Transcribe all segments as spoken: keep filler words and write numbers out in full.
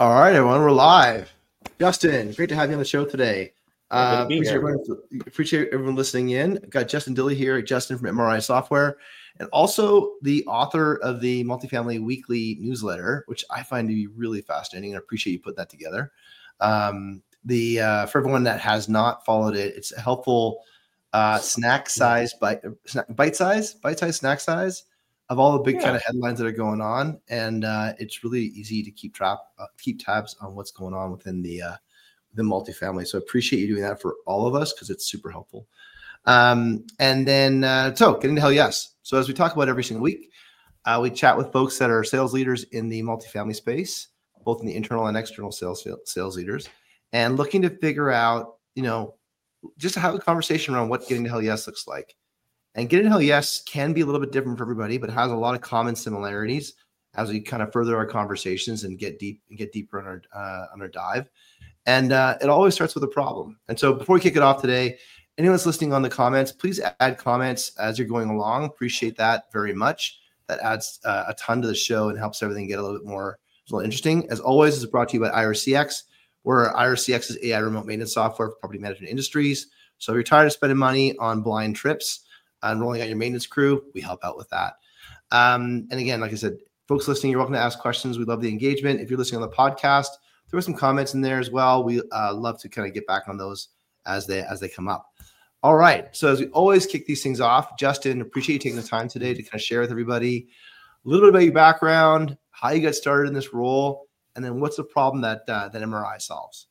All right, everyone, we're live. Justin, great to have you on the show today. Yeah, good to Uh, be appreciate, here. everyone, appreciate everyone listening in. I've got Justin Dilley here, Justin from M R I Software, and also the author of the Multifamily Weekly newsletter, which I find to be really fascinating, and I appreciate you putting that together. Um, the uh, for everyone that has not followed it, it's a helpful uh, snack size, bite, bite size, bite size snack size of all the big Yeah. kind of headlines that are going on, and uh, it's really easy to keep track, uh, keep tabs on what's going on within the uh, the multifamily. So I appreciate you doing that for all of us because it's super helpful. Um, and then uh, so getting to hell yes. So as we talk about every single week, uh, we chat with folks that are sales leaders in the multifamily space, both in the internal and external sales sales leaders, and looking to figure out, you know, just to have a conversation around what getting to hell yes looks like. And getting to hell yes can be a little bit different for everybody, but has a lot of common similarities as we kind of further our conversations and get deep and get deeper on our uh, on our dive. And uh, it always starts with a problem. And so before we kick it off today, anyone's listening on the comments, please add comments as you're going along. Appreciate that very much. That adds uh, a ton to the show and helps everything get a little bit more a little interesting. As always, this is brought to you by I R C X, where I R C X is A I remote maintenance software for property management industries. So if you're tired of spending money on blind trips and rolling out your maintenance crew, we help out with that. Um, and again, like I said, folks listening, you're welcome to ask questions. We love the engagement. If you're listening on the podcast, there were some comments in there as well. We uh, love to kind of get back on those as they as they come up. All right. So as we always kick these things off, Justin, appreciate you taking the time today to kind of share with everybody a little bit about your background, how you got started in this role, and then what's the problem that uh, that M R I solves.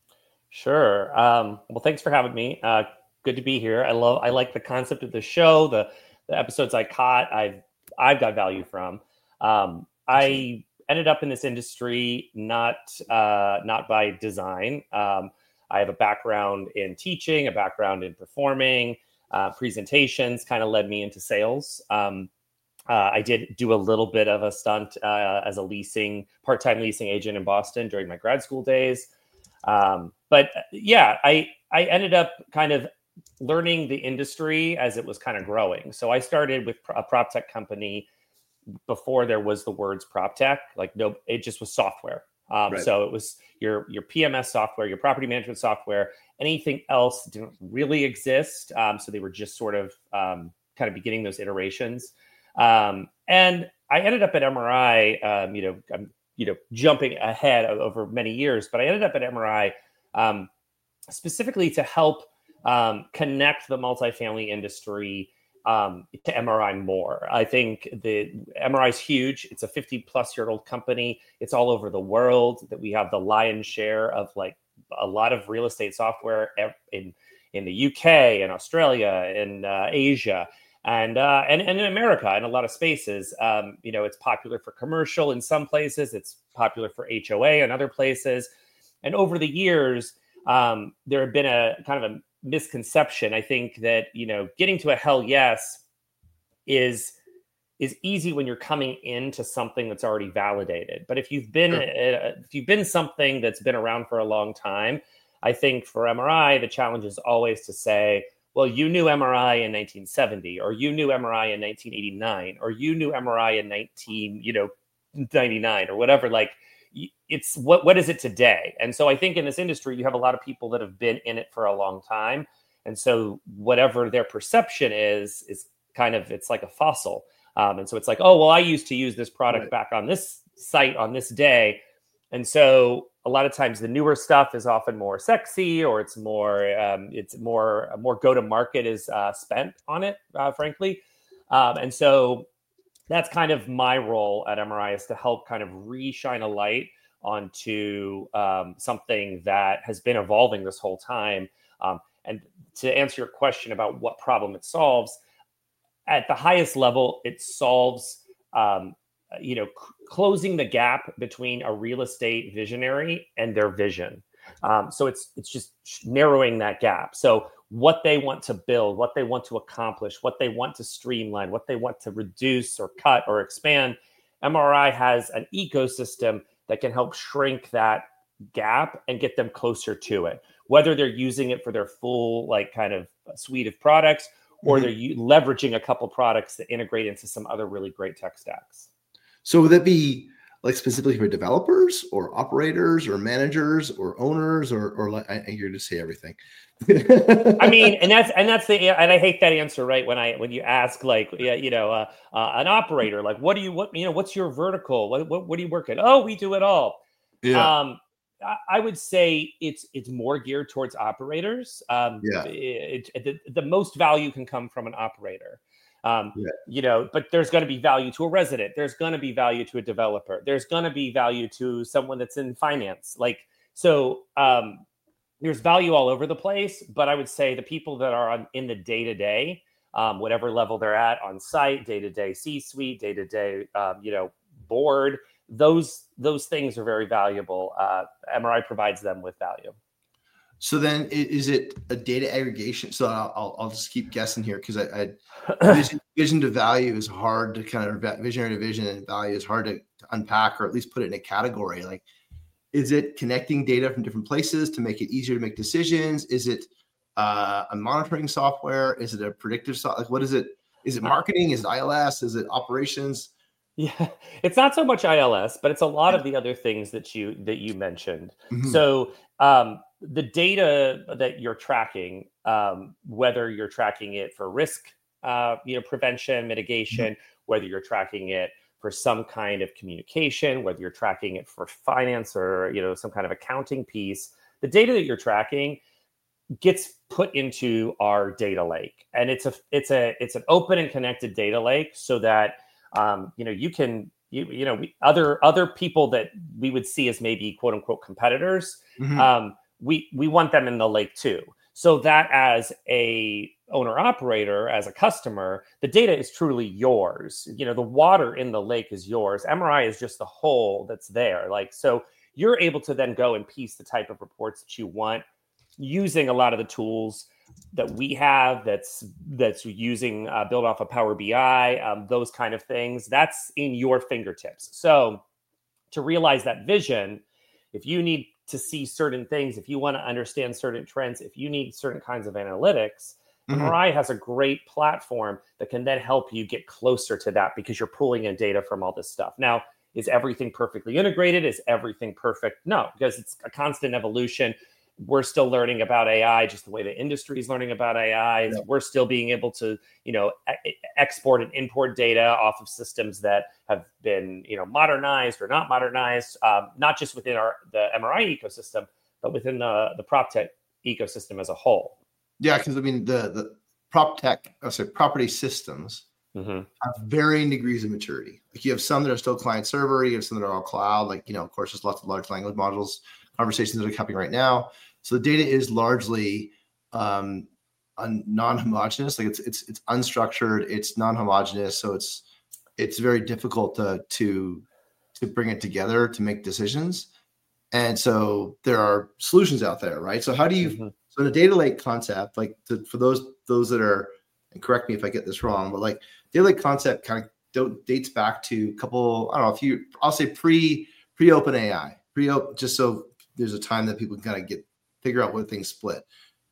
Sure. Um, well, thanks for having me. Uh, good to be here. I love, I like the concept of the show, the the episodes I caught, I've I've got value from. Um, I ended up in this industry not uh, not by design. Um, I have a background in teaching, a background in performing, uh, presentations. Kind of led me into sales. Um, uh, I did do a little bit of a stunt uh, as a leasing part-time leasing agent in Boston during my grad school days. Um, but yeah, I I ended up kind of learning the industry as it was kind of growing. So I started with a prop tech company before there was the words prop tech. Like no, it just was software. Um, Right. So it was your your P M S software, your property management software. Anything else didn't really exist. Um, so they were just sort of um, kind of beginning those iterations. Um, and I ended up at M R I. Um, you know, I'm you know jumping ahead over many years, but I ended up at M R I um, specifically to help um, connect the multifamily industry um, to M R I more. I think the M R I is huge. It's a fifty plus year old company. It's all over the world. That we have the lion's share of like a lot of real estate software in in the U K and Australia and uh, Asia and, uh, and and in America in a lot of spaces. Um, you know, it's popular for commercial in some places. It's popular for H O A in other places. And over the years, um, there have been a kind of a misconception. I think that, you know, getting to a hell yes is is easy when you're coming into something that's already validated. But if you've been Sure. uh, if you've been something that's been around for a long time, I think for M R I, the challenge is always to say, well, you knew M R I in nineteen seventy, or you knew M R I in nineteen eighty-nine, or you knew M R I in nineteen, you know, ninety-nine, or whatever. Like, it's what what is it today? And so I think in this industry, you have a lot of people that have been in it for a long time. And so whatever their perception is, is kind of, it's like a fossil. Um, and so it's like, oh, well, I used to use this product Right. back on this site on this day. And so a lot of times the newer stuff is often more sexy, or it's more, um, it's more, more go to market is uh, spent on it, uh, frankly. Um, and so that's kind of my role at M R I, is to help kind of re-shine a light onto um, something that has been evolving this whole time. Um, and to answer your question about what problem it solves, at the highest level, it solves, um, you know, c- closing the gap between a real estate visionary and their vision. Um, so it's it's just narrowing that gap. So what they want to build, what they want to accomplish, what they want to streamline, what they want to reduce or cut or expand, M R I has an ecosystem that can help shrink that gap and get them closer to it. Whether they're using it for their full like kind of suite of products, or Mhm. they're u- leveraging a couple products that integrate into some other really great tech stacks. So would that be like specifically for developers or operators or managers or owners or or like I, you're to say everything. I mean, and that's and that's the and I hate that answer, right? When I when you ask like yeah, you know, uh, uh, an operator, like what do you what you know, what's your vertical? What what, what do you work at? Oh, we do it all. Yeah. Um, I, I would say it's it's more geared towards operators. Um, Yeah. it, it, the, the most value can come from an operator. Um, Yeah. you know, but there's going to be value to a resident. There's going to be value to a developer. There's going to be value to someone that's in finance. Like so. Um, There's value all over the place, but I would say the people that are on, in the day-to-day, um, whatever level they're at on site, day-to-day C-suite, day-to-day, um, you know, board, those those things are very valuable. Uh, M R I provides them with value. So then, is it a data aggregation? So I'll I'll just keep guessing here because I, I vision, vision to value is hard to kind of visionary to vision and value is hard to, to unpack or at least put it in a category. Like, is it connecting data from different places to make it easier to make decisions? Is it uh, a monitoring software? Is it a predictive software? Like, what is it? Is it marketing? Is it I L S? Is it operations? Yeah, it's not so much I L S, but it's a lot of the other things that you that you mentioned. Mm-hmm. So um, the data that you're tracking, um, whether you're tracking it for risk, uh, you know, prevention, mitigation, mm-hmm. whether you're tracking it for some kind of communication, whether you're tracking it for finance or, you know, some kind of accounting piece, the data that you're tracking gets put into our data lake. And it's a it's a it's an open and connected data lake so that um, you know, you can you you know, we, other other people that we would see as maybe quote unquote competitors, mm-hmm. um, we we want them in the lake too. So that as a owner operator, as a customer, the data is truly yours. You know, the water in the lake is yours. M R I is just the hole that's there. Like, so you're able to then go and piece the type of reports that you want using a lot of the tools that we have that's that's using uh, built off of Power B I, um, those kind of things. That's in your fingertips. So to realize that vision, if you need to see certain things, if you want to understand certain trends, if you need certain kinds of analytics, mm-hmm. M R I has a great platform that can then help you get closer to that because you're pulling in data from all this stuff. Now, is everything perfectly integrated? Is everything perfect? No, because it's a constant evolution. We're still learning about A I, just the way the industry is learning about A I. Yeah. We're still being able to, you know, e- export and import data off of systems that have been, you know, modernized or not modernized, um, not just within our the M R I ecosystem, but within the the prop tech ecosystem as a whole. Yeah, because I mean the the prop tech, oh, sorry, property systems mm-hmm. have varying degrees of maturity. Like you have some that are still client server, you have some that are all cloud. Like, you know, of course, there's lots of large language modules conversations that are happening right now. So the data is largely um, un- non-homogeneous. Like it's it's it's unstructured. It's non-homogeneous. So it's it's very difficult to to to bring it together to make decisions. And so there are solutions out there, right? So how do you? Mm-hmm. So the data lake concept, like to, for those those that are, and correct me if I get this wrong, but like data lake concept kind of dates back to a couple. I don't know if you. I'll say pre pre OpenAI, pre just so there's a time that people can kind of get. Figure out where things split.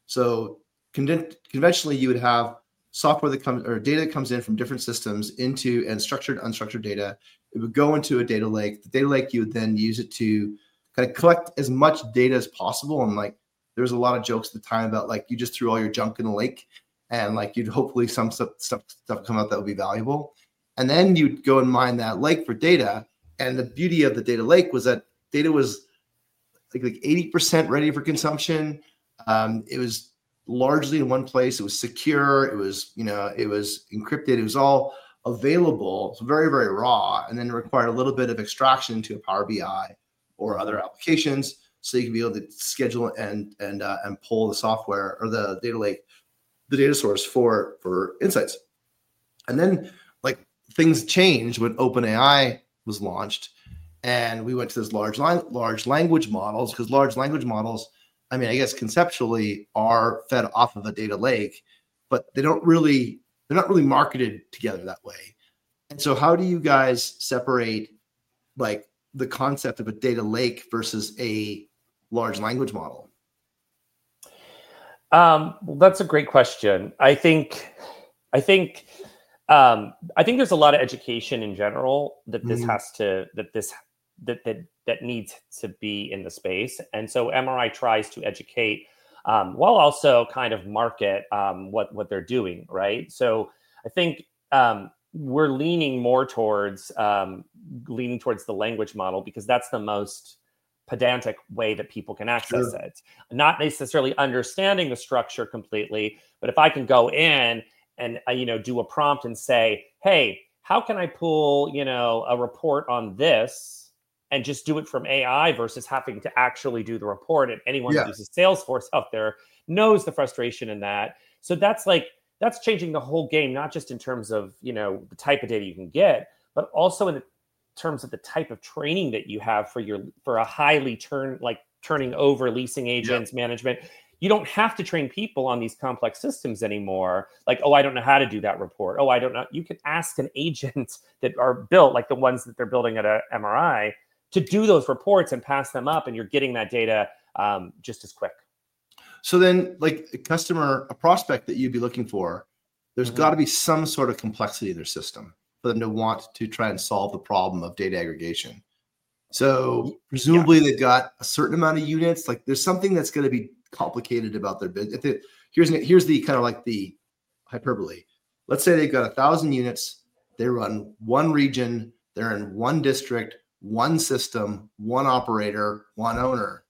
So con- conventionally, you would have software that comes or data that comes in from different systems into and structured, unstructured data. It would go into a data lake. The data lake, you would then use it to kind of collect as much data as possible. And like, there was a lot of jokes at the time about like you just threw all your junk in the lake, and like you'd hopefully some stuff stuff, stuff come out that would be valuable. And then you'd go and mine that lake for data. And the beauty of the data lake was that data was like like eighty percent ready for consumption. Um, it was largely in one place. It was secure. It was, you know, it was encrypted. It was all available. It's very, very raw, and then required a little bit of extraction to a Power B I or other applications, so you can be able to schedule and and uh, and pull the software or the data lake, the data source for for insights. And then like things changed when OpenAI was launched. And we went to this large large language models because large language models, I mean, I guess conceptually are fed off of a data lake, but they don't really, they're not really marketed together that way. And so how do you guys separate like the concept of a data lake versus a large language model? Um, well, that's a great question. I think, I think, um, I think there's a lot of education in general that this mm. has to, that this that that that needs to be in the space. And so M R I tries to educate um, while also kind of market um, what what they're doing, right? So I think um, we're leaning more towards um, leaning towards the language model because that's the most pedantic way that people can access Sure. it. Not necessarily understanding the structure completely, but if I can go in and uh, you know do a prompt and say, hey, how can I pull you know a report on this and just do it from A I versus having to actually do the report? And anyone who Yeah. uses Salesforce out there knows the frustration in that. So that's like that's changing the whole game, not just in terms of you know the type of data you can get, but also in the terms of the type of training that you have for your for a highly turn like turning over leasing agents, yep. management. You don't have to train people on these complex systems anymore. Like, oh, I don't know how to do that report. Oh, I don't know. You can ask an agent that are built like the ones that they're building at a M R I to do those reports and pass them up, and you're getting that data um, just as quick. So then, like a customer, a prospect that you'd be looking for, there's mm-hmm. got to be some sort of complexity in their system for them to want to try and solve the problem of data aggregation. So presumably yeah. they've got a certain amount of units. Like there's something that's going to be complicated about their business. It, here's here's the kind of like the hyperbole. Let's say they've got a thousand units. They run one region. They're in one district, one system, one operator, one owner.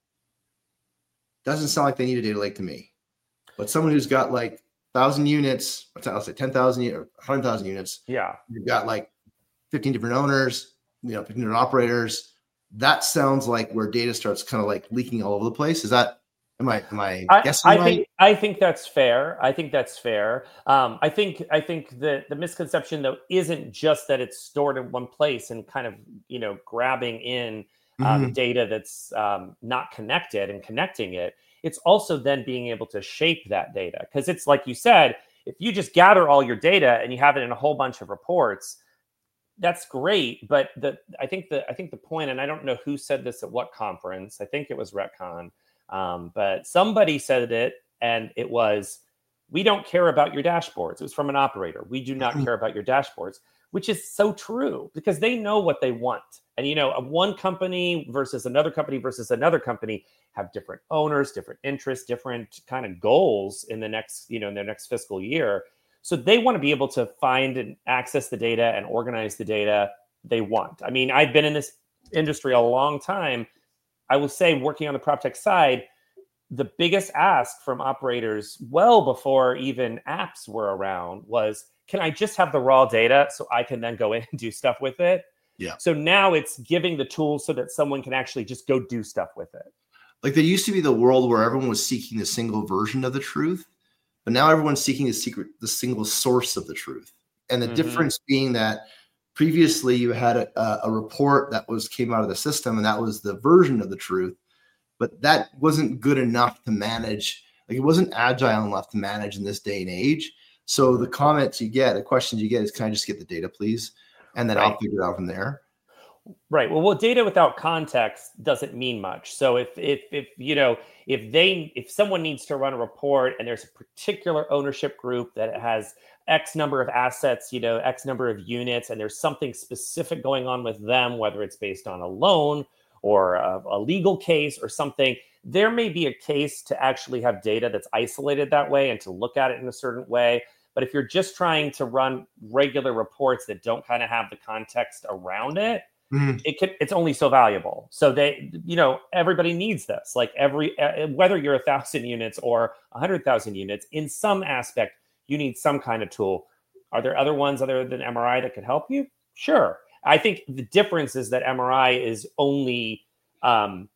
Doesn't sound like they need a data lake to me. But someone who's got like thousand units, I'll say ten thousand or one hundred thousand units. Yeah. You've got like fifteen different owners, you know, fifteen different operators. That sounds like where data starts kind of like leaking all over the place. Is that, am I, am I, I guessing I right? think, I think that's fair. I think that's fair. Um, I think, I think the, the misconception though, isn't just that it's stored in one place and kind of, you know, grabbing in um, mm-hmm. data that's um, not connected and connecting it. It's also then being able to shape that data. Because it's like you said, if you just gather all your data and you have it in a whole bunch of reports, that's great. But the I think the I think the point, and I don't know who said this at what conference, I think it was Retcon, um, but somebody said it, and it was, we don't care about your dashboards. It was from an operator. We do not care about your dashboards, which is so true because they know what they want. And, you know, one company versus another company versus another company have different owners, different interests, different kind of goals in the next, you know, in their next fiscal year. So they want to be able to find and access the data and organize the data they want. I mean, I've been in this industry a long time. I will say, working on the PropTech side, the biggest ask from operators well before even apps were around was, can I just have the raw data so I can then go in and do stuff with it? Yeah. So now it's giving the tools so that someone can actually just go do stuff with it. Like there used to be the world where everyone was seeking a single version of the truth, but now everyone's seeking the secret, the single source of the truth. And the mm-hmm. difference being that previously you had a, a report that was came out of the system and that was the version of the truth, but that wasn't good enough to manage. Like it wasn't agile enough to manage in this day and age. So the comments you get, the questions you get is, can I just get the data, please? And then right. I'll figure it out from there. Right. Well, well, data without context doesn't mean much. So if, if, if, you know, if they, if someone needs to run a report and there's a particular ownership group that has X number of assets, you know, X number of units, and there's something specific going on with them, whether it's based on a loan or a, a legal case or something, there may be a case to actually have data that's isolated that way and to look at it in a certain way. But if you're just trying to run regular reports that don't kind of have the context around it, mm-hmm. it could, it's only so valuable. So they, you know, everybody needs this. Like every, uh, whether you're a thousand units or a hundred thousand units, in some aspect, you need some kind of tool. Are there other ones other than M R I that could help you? Sure. I think the difference is that M R I is only um,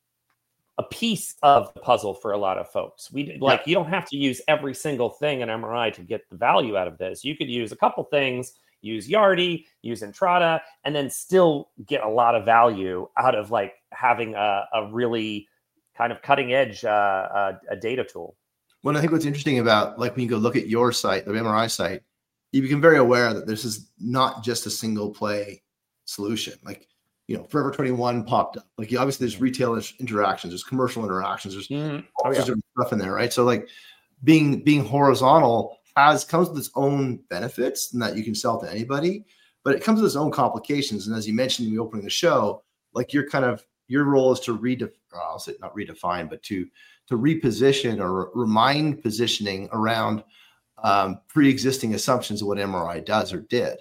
a piece of the puzzle for a lot of folks. We like yeah. you don't have to use every single thing in M R I to get the value out of this. You could use a couple things, use Yardi, use Entrata, and then still get a lot of value out of like having a, a really kind of cutting edge uh, uh, a data tool. Well, I think what's interesting about like when you go look at your site, the M R I site, you become very aware that this is not just a single play solution. Like, you know, Forever twenty-one popped up. Like, obviously, there's retail interactions, there's commercial interactions, there's mm-hmm. all oh, sorts yeah. of stuff in there, right? So, like, being being horizontal has comes with its own benefits, and that you can sell to anybody, but it comes with its own complications. And as you mentioned in the opening of the show, like you're kind of, your role is to redefine, I'll say not redefine, but to, to reposition or remind positioning around um, pre-existing assumptions of what M R I does or did.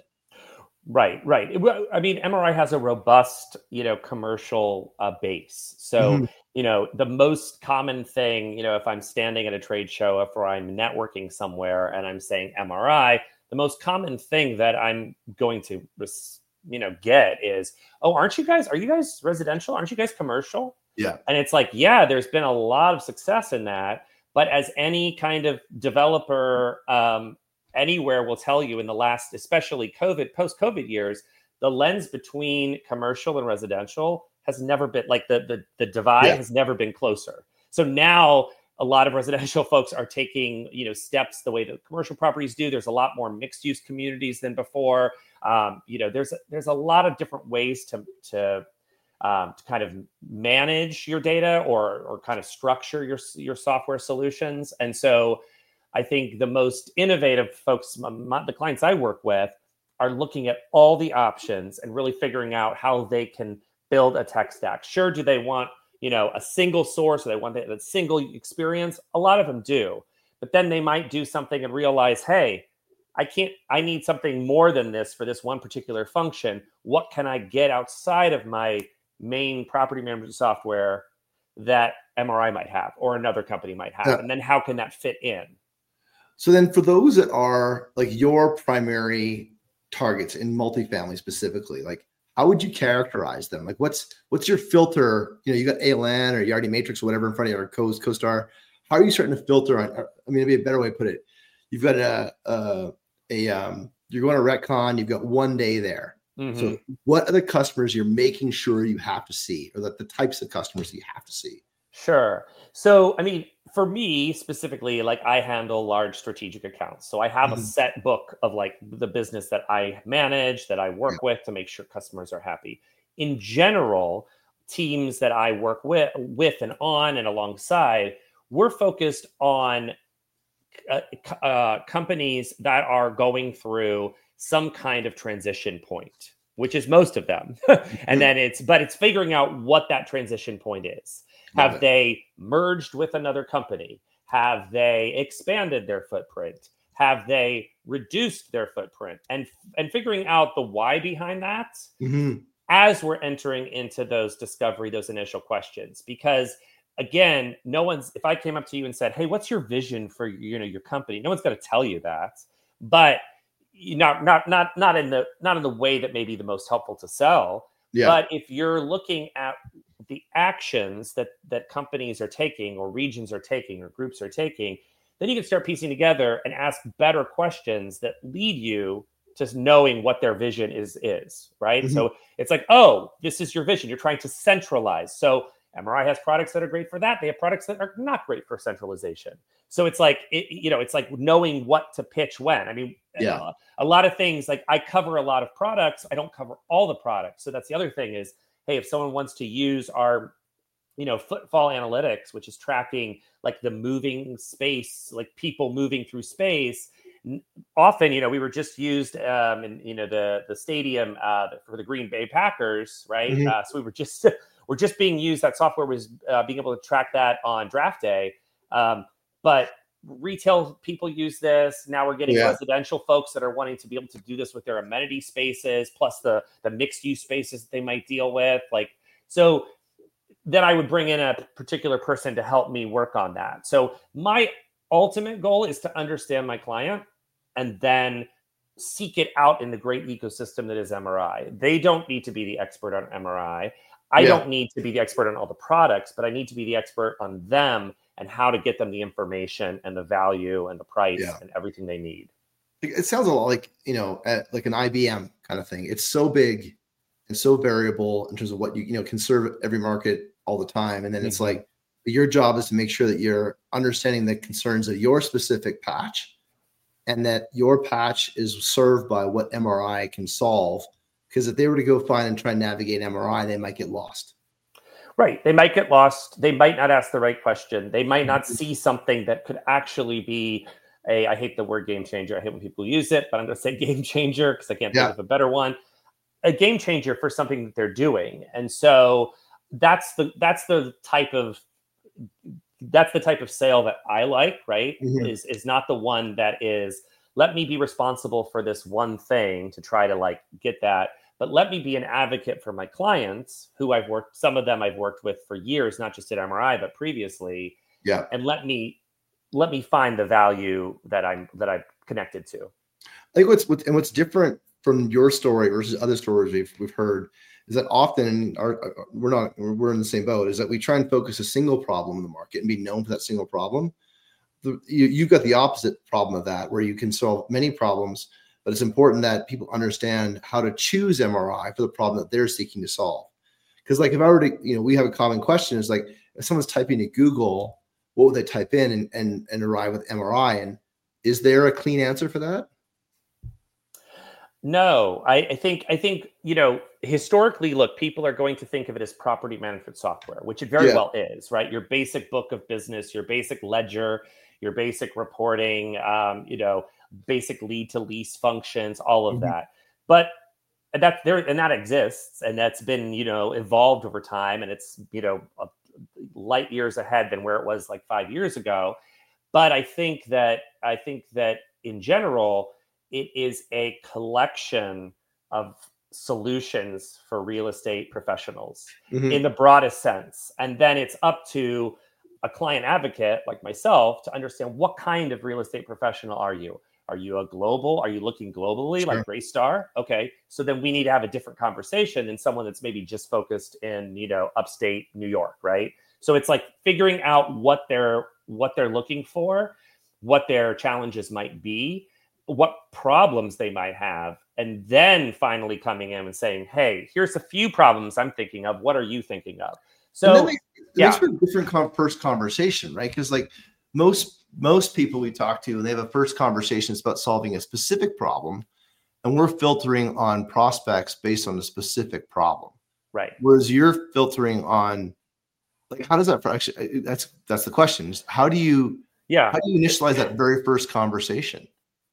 Right, right. It- I mean, M R I has a robust, you know, commercial uh, base. So, Mhm. you know, the most common thing, you know, if I'm standing at a trade show, if or I'm networking somewhere and I'm saying M R I, the most common thing that I'm going to, res- you know, get is, oh, aren't you guys, are you guys residential? Aren't you guys commercial? Yeah. And it's like, yeah, there's been a lot of success in that. But as any kind of developer, um, anywhere will tell you in the last, especially COVID, post-COVID years, the lens between commercial and residential has never been like the the, the divide Yeah. has never been closer. So now a lot of residential folks are taking, you know, steps the way that commercial properties do. There's a lot more mixed use communities than before. Um, you know, there's there's a lot of different ways to to um, to kind of manage your data or or kind of structure your your software solutions. And so I think the most innovative folks, my, the clients I work with, are looking at all the options and really figuring out how they can build a tech stack. Sure, do they want, you know, a single source, or they want a single experience? A lot of them do, but then they might do something and realize, hey, I can't, I need something more than this for this one particular function. What can I get outside of my main property management software that M R I might have or another company might have? Yeah. And then how can that fit in? So then for those that are like your primary targets in multifamily specifically, like how would you characterize them? Like what's what's your filter? You know, you got A L N or Yardi Matrix or whatever in front of you, or Co- CoStar. How are you starting to filter on? I mean, it'd be a better way to put it. You've got a a, a um, you're going to Retcon. You've got one day there. Mm-hmm. So what are the customers you're making sure you have to see, or the, the types of customers you have to see? Sure. So, I mean, for me specifically, like I handle large strategic accounts. So I have Mhm. a set book of like the business that I manage, that I work Yeah. with to make sure customers are happy. In general, teams that I work with, with and on and alongside, we're focused on uh, uh, companies that are going through some kind of transition point, which is most of them. And then it's, but it's figuring out what that transition point is. Love Have it. they merged with another company? Have they expanded their footprint? Have they reduced their footprint? And and figuring out the why behind that Mhm. as we're entering into those discovery, those initial questions. Because again, no one's, if I came up to you and said, hey, what's your vision for, you know, your company? No one's going to tell you that. But you not not not not in the not in the way that may be the most helpful to sell. Yeah. But if you're looking at the actions that that companies are taking or regions are taking or groups are taking, then you can start piecing together and ask better questions that lead you to knowing what their vision is is right. Mhm. So it's like, oh, this is your vision. You're trying to centralize. So M R I has products that are great for that. They have products that are not great for centralization. So it's like, it, you know, it's like knowing what to pitch when. I mean, Yeah. uh, a lot of things, like I cover a lot of products. I don't cover all the products. So that's the other thing is, hey, if someone wants to use our, you know, footfall analytics, which is tracking like the moving space, like people moving through space, n- often, you know, we were just used um, in, you know, the the stadium uh, for the Green Bay Packers, right? Mhm. Uh, so we were just we're just being used. That software was uh, being able to track that on draft day, um, but retail people use this. Now we're getting Yeah. residential folks that are wanting to be able to do this with their amenity spaces, plus the the mixed use spaces that they might deal with. Like, so then I would bring in a particular person to help me work on that. So my ultimate goal is to understand my client and then seek it out in the great ecosystem that is M R I. They don't need to be the expert on M R I. I Yeah. don't need to be the expert on all the products, but I need to be the expert on them and how to get them the information and the value and the price Yeah. and everything they need. It sounds a lot like, you know, at like an I B M kind of thing. It's so big and so variable in terms of what you, you know, can serve every market all the time. And then it's Mhm. like your job is to make sure that you're understanding the concerns of your specific patch and that your patch is served by what M R I can solve. Because if they were to go find and try and navigate M R I, they might get lost. Right. They might get lost. They might not ask the right question. They might not Mhm. see something that could actually be a, I hate the word game changer. I hate when people use it, but I'm going to say game changer because I can't think Yeah. of a better one. a game changer for something that they're doing. And so that's the that's the type of that's the type of sale that I like, right? Mm-hmm. Is is not the one that is, let me be responsible for this one thing to try to like get that, but let me be an advocate for my clients who I've worked, some of them I've worked with for years, not just at M R I, but previously. Yeah. And let me let me find the value that I'm that I'm connected to. I think what's what's and what's different from your story versus other stories we've we've heard is that often our, we're not we're in the same boat, is that we try and focus a single problem in the market and be known for that single problem. The, you, you've got the opposite problem of that, where you can solve many problems, but it's important that people understand how to choose M R I for the problem that they're seeking to solve. Because like if I were to, you know, we have a common question is like, if someone's typing to Google, what would they type in and and, and arrive with M R I? And is there a clean answer for that? No, I, I think, I think, you know, historically, look, people are going to think of it as property management software, which it very yeah. well is, right? Your basic book of business, your basic ledger, your basic reporting, um, you know, basic lead to lease functions, all of mm-hmm. that. But that there, and that exists, and that's been, you know, evolved over time, and it's, you know, a, light years ahead than where it was like five years ago. But I think that, I think that in general, it is a collection of solutions for real estate professionals mm-hmm. in the broadest sense. And then it's up to a client advocate like myself to understand, what kind of real estate professional are you? Are you a global? Are you looking globally sure. like Greystar? Okay. So then we need to have a different conversation than someone that's maybe just focused in, you know, upstate New York, right? So it's like figuring out what they're what they're looking for, what their challenges might be, what problems they might have, and then finally coming in and saying, hey, here's a few problems I'm thinking of. What are you thinking of? So it yeah. makes for a different con- first conversation, right? Because like most most people we talk to, and they have a first conversation, it's about solving a specific problem, and we're filtering on prospects based on a specific problem. Right. Whereas you're filtering on, like, how does that actually, that's that's the question. How do you yeah how do you initialize that very first conversation?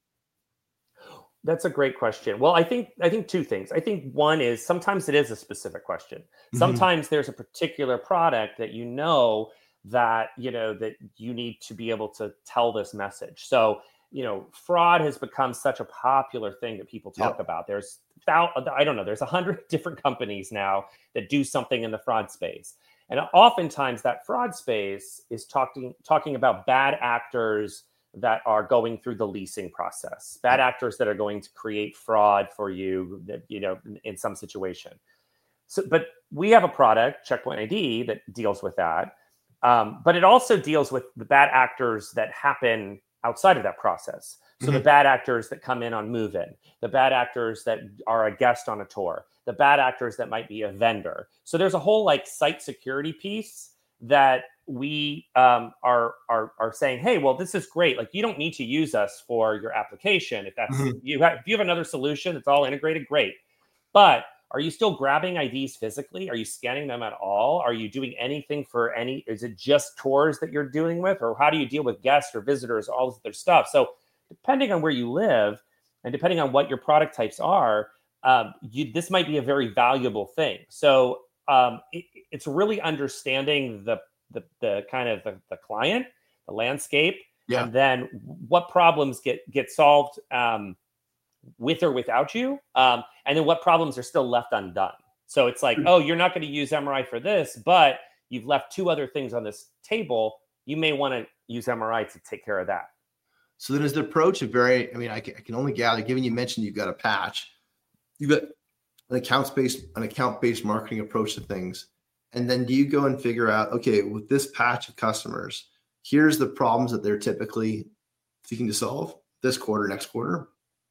That's a great question. Well, I think I think two things. I think one is sometimes it is a specific question. Sometimes mm-hmm. there's a particular product that you know that, you know, that you need to be able to tell this message. So, you know, fraud has become such a popular thing that people talk yep. about. There's, I don't know, there's a hundred different companies now that do something in the fraud space. And oftentimes that fraud space is talking talking about bad actors that are going through the leasing process, bad actors that are going to create fraud for you, that, you know, in, in some situation. So, but we have a product, Checkpoint I D, that deals with that. Um, but it also deals with the bad actors that happen outside of that process. So mm-hmm. the bad actors that come in on move-in, the bad actors that are a guest on a tour, the bad actors that might be a vendor. So there's a whole like site security piece that we um, are, are are saying, hey, well, this is great. Like, you don't need to use us for your application. If that's mm-hmm. you have, if you have another solution that's all integrated, great. But are you still grabbing I Ds physically? Are you scanning them at all? Are you doing anything for any? Is it just tours that you're dealing with, or how do you deal with guests or visitors, all this other stuff? So depending on where you live and depending on what your product types are, um, you, this might be a very valuable thing. So um, it, it's really understanding the the the kind of the, the client, the landscape, yeah. and then what problems get get solved um, with or without you, um, and then what problems are still left undone. So it's like, oh, you're not going to use M R I for this, but you've left two other things on this table. You may want to use M R I to take care of that. So then is the approach a very, I mean, I can, I can only gather, given you mentioned you've got a patch, you've got an accounts-based, an account-based marketing approach to things. And then do you go and figure out, okay, with this patch of customers, here's the problems that they're typically seeking to solve this quarter, next quarter,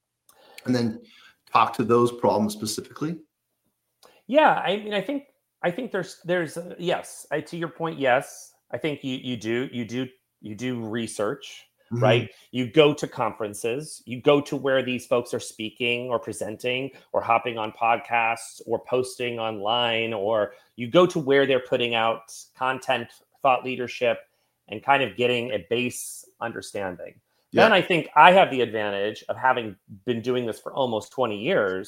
and then talk to those problems specifically? Yeah, I mean, I think, I think there's, there's, uh, yes, I, to your point, yes, I think you, you do, you do, you do research. Mm-hmm. Right? You go to conferences, you go to where these folks are speaking or presenting or hopping on podcasts or posting online, or you go to where they're putting out content, thought leadership, and kind of getting a base understanding. Yeah. Then I think I have the advantage of having been doing this for almost twenty years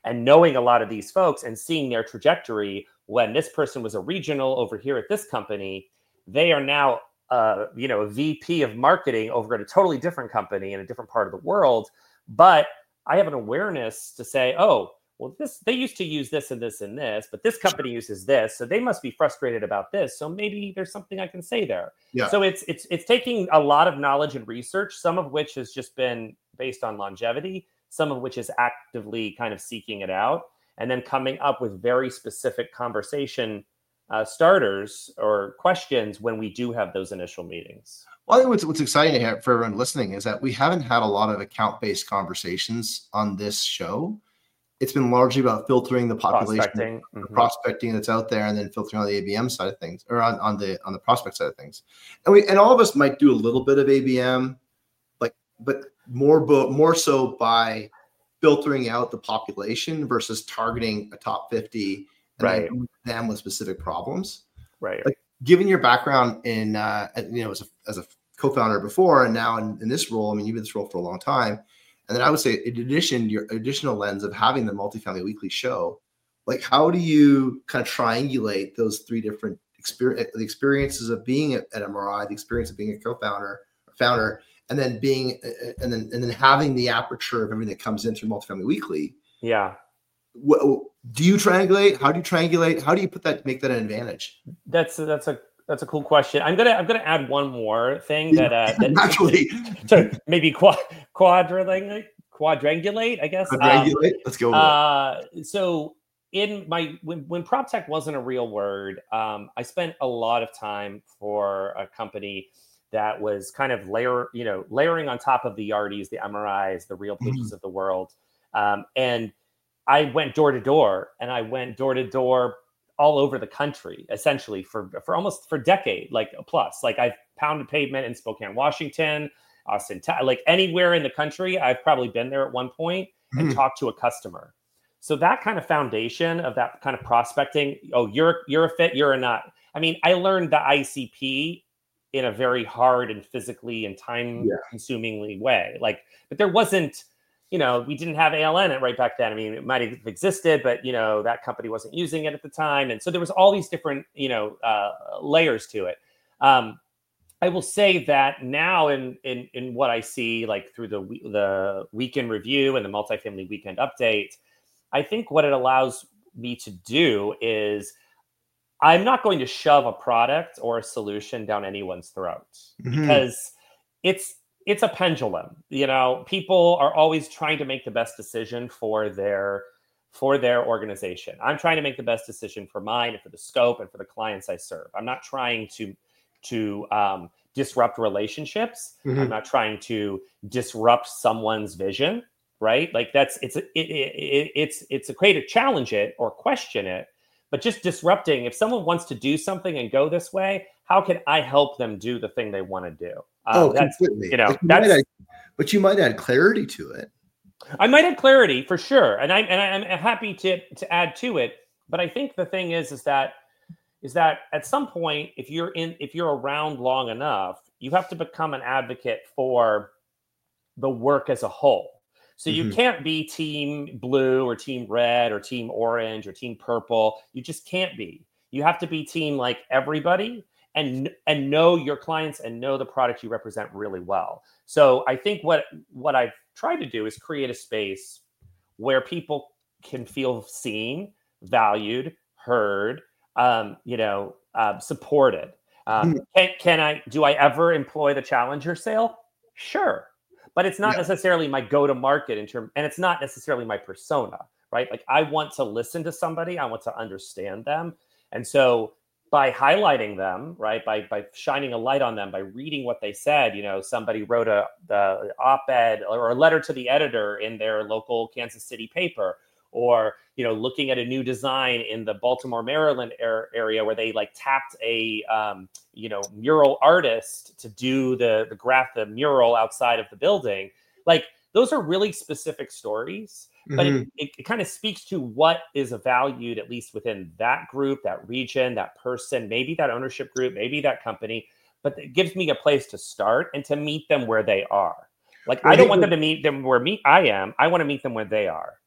And knowing a lot of these folks and seeing their trajectory, when this person was a regional over here at this company, they are now, uh, you know, a V P of marketing over at a totally different company in a different part of the world. But I have an awareness to say, oh, well, this they used to use this and this and this, but this company uses this, so they must be frustrated about this. So maybe there's something I can say there. Yeah. So it's it's it's taking a lot of knowledge and research, some of which has just been based on longevity, some of which is actively kind of seeking it out, and then coming up with very specific conversation uh, starters or questions when we do have those initial meetings. Well, I think what's, what's exciting to have for everyone listening is that we haven't had a lot of account-based conversations on this show. It's been largely about filtering the population, prospecting, the mm-hmm. prospecting that's out there, and then filtering on the A B M side of things, or on, on the on the prospect side of things. And we and all of us might do a little bit of A B M, like but more bo- more so by filtering out the population versus targeting a top fifty and right. then them with specific problems. Right. Like, given your background in uh, you know as a as a co-founder before and now in, in this role, I mean you've been in this role for a long time. And then I would say, in addition, your additional lens of having the Multifamily Weekly show, like how do you kind of triangulate those three different experience, the experiences of being at M R I, the experience of being a co-founder, or founder, and then being, and then and then having the aperture of everything that comes in through Multifamily Weekly. Yeah. What, do you triangulate? How do you triangulate? How do you put that, make that an advantage? That's that's a That's a cool question. I'm gonna I'm gonna add one more thing that uh that actually to maybe quad quadrilling quadrangulate, I guess. Quadrangulate. Um, Let's go. With uh, it. So in my when when PropTech wasn't a real word, um, I spent a lot of time for a company that was kind of layer you know layering on top of the Yardis, the M R Is, the Real Pages mm-hmm. of the world, um, and I went door to door, and I went door to door. all over the country, essentially for, for almost for a decade, like a plus. Like I've pounded pavement in Spokane, Washington, Austin, like anywhere in the country, I've probably been there at one point and mm-hmm. talked to a customer. So that kind of foundation of that kind of prospecting, oh, you're you're a fit, you're a not. I mean, I learned the I C P in a very hard and physically and time-consumingly yeah. way. Like, but there wasn't, you know, we didn't have A L N right back then. I mean, it might have existed, but, you know, that company wasn't using it at the time. And so there was all these different, you know, uh, layers to it. Um, I will say that now in, in, in what I see, like through the, the weekend review and the multifamily weekend update, I think what it allows me to do is I'm not going to shove a product or a solution down anyone's throat mm-hmm. because it's, it's a pendulum. You know, people are always trying to make the best decision for their for their organization. I'm trying to make the best decision for mine and for the scope and for the clients I serve. I'm not trying to to um, disrupt relationships. Mm-hmm. I'm not trying to disrupt someone's vision. Right? Like that's it's it, it, it, it's it's a way to challenge it or question it. But just disrupting. If someone wants to do something and go this way, how can I help them do the thing they want to do? Um, oh, that's, completely. You know, but you, that's, add, but you might add clarity to it. I might add clarity for sure, and I and I'm happy to to add to it. But I think the thing is, is that is that at some point, if you're in, if you're around long enough, you have to become an advocate for the work as a whole. So you mm-hmm. can't be team blue or team red or team orange or team purple. You just can't be. You have to be team like everybody and and know your clients and know the product you represent really well. So I think what what I've tried to do is create a space where people can feel seen, valued, heard, um, you know, uh, supported. Um, mm-hmm. Can can I do I ever employ the challenger sale? Sure. But it's not yeah. necessarily my go-to-market in term, and it's not necessarily my persona, right? Like I want to listen to somebody, I want to understand them, and so by highlighting them, right, by by shining a light on them, by reading what they said, you know, somebody wrote a the op-ed or a letter to the editor in their local Kansas City paper, or you know, looking at a new design in the Baltimore, Maryland area where they like tapped a um, you know mural artist to do the the graph the mural outside of the building. Like those are really specific stories, but mm-hmm. it, it, it kind of speaks to what is valued at least within that group, that region, that person, maybe that ownership group, maybe that company. But it gives me a place to start and to meet them where they are. Like well, I don't want them to meet them where me I am. I want to meet them where they are.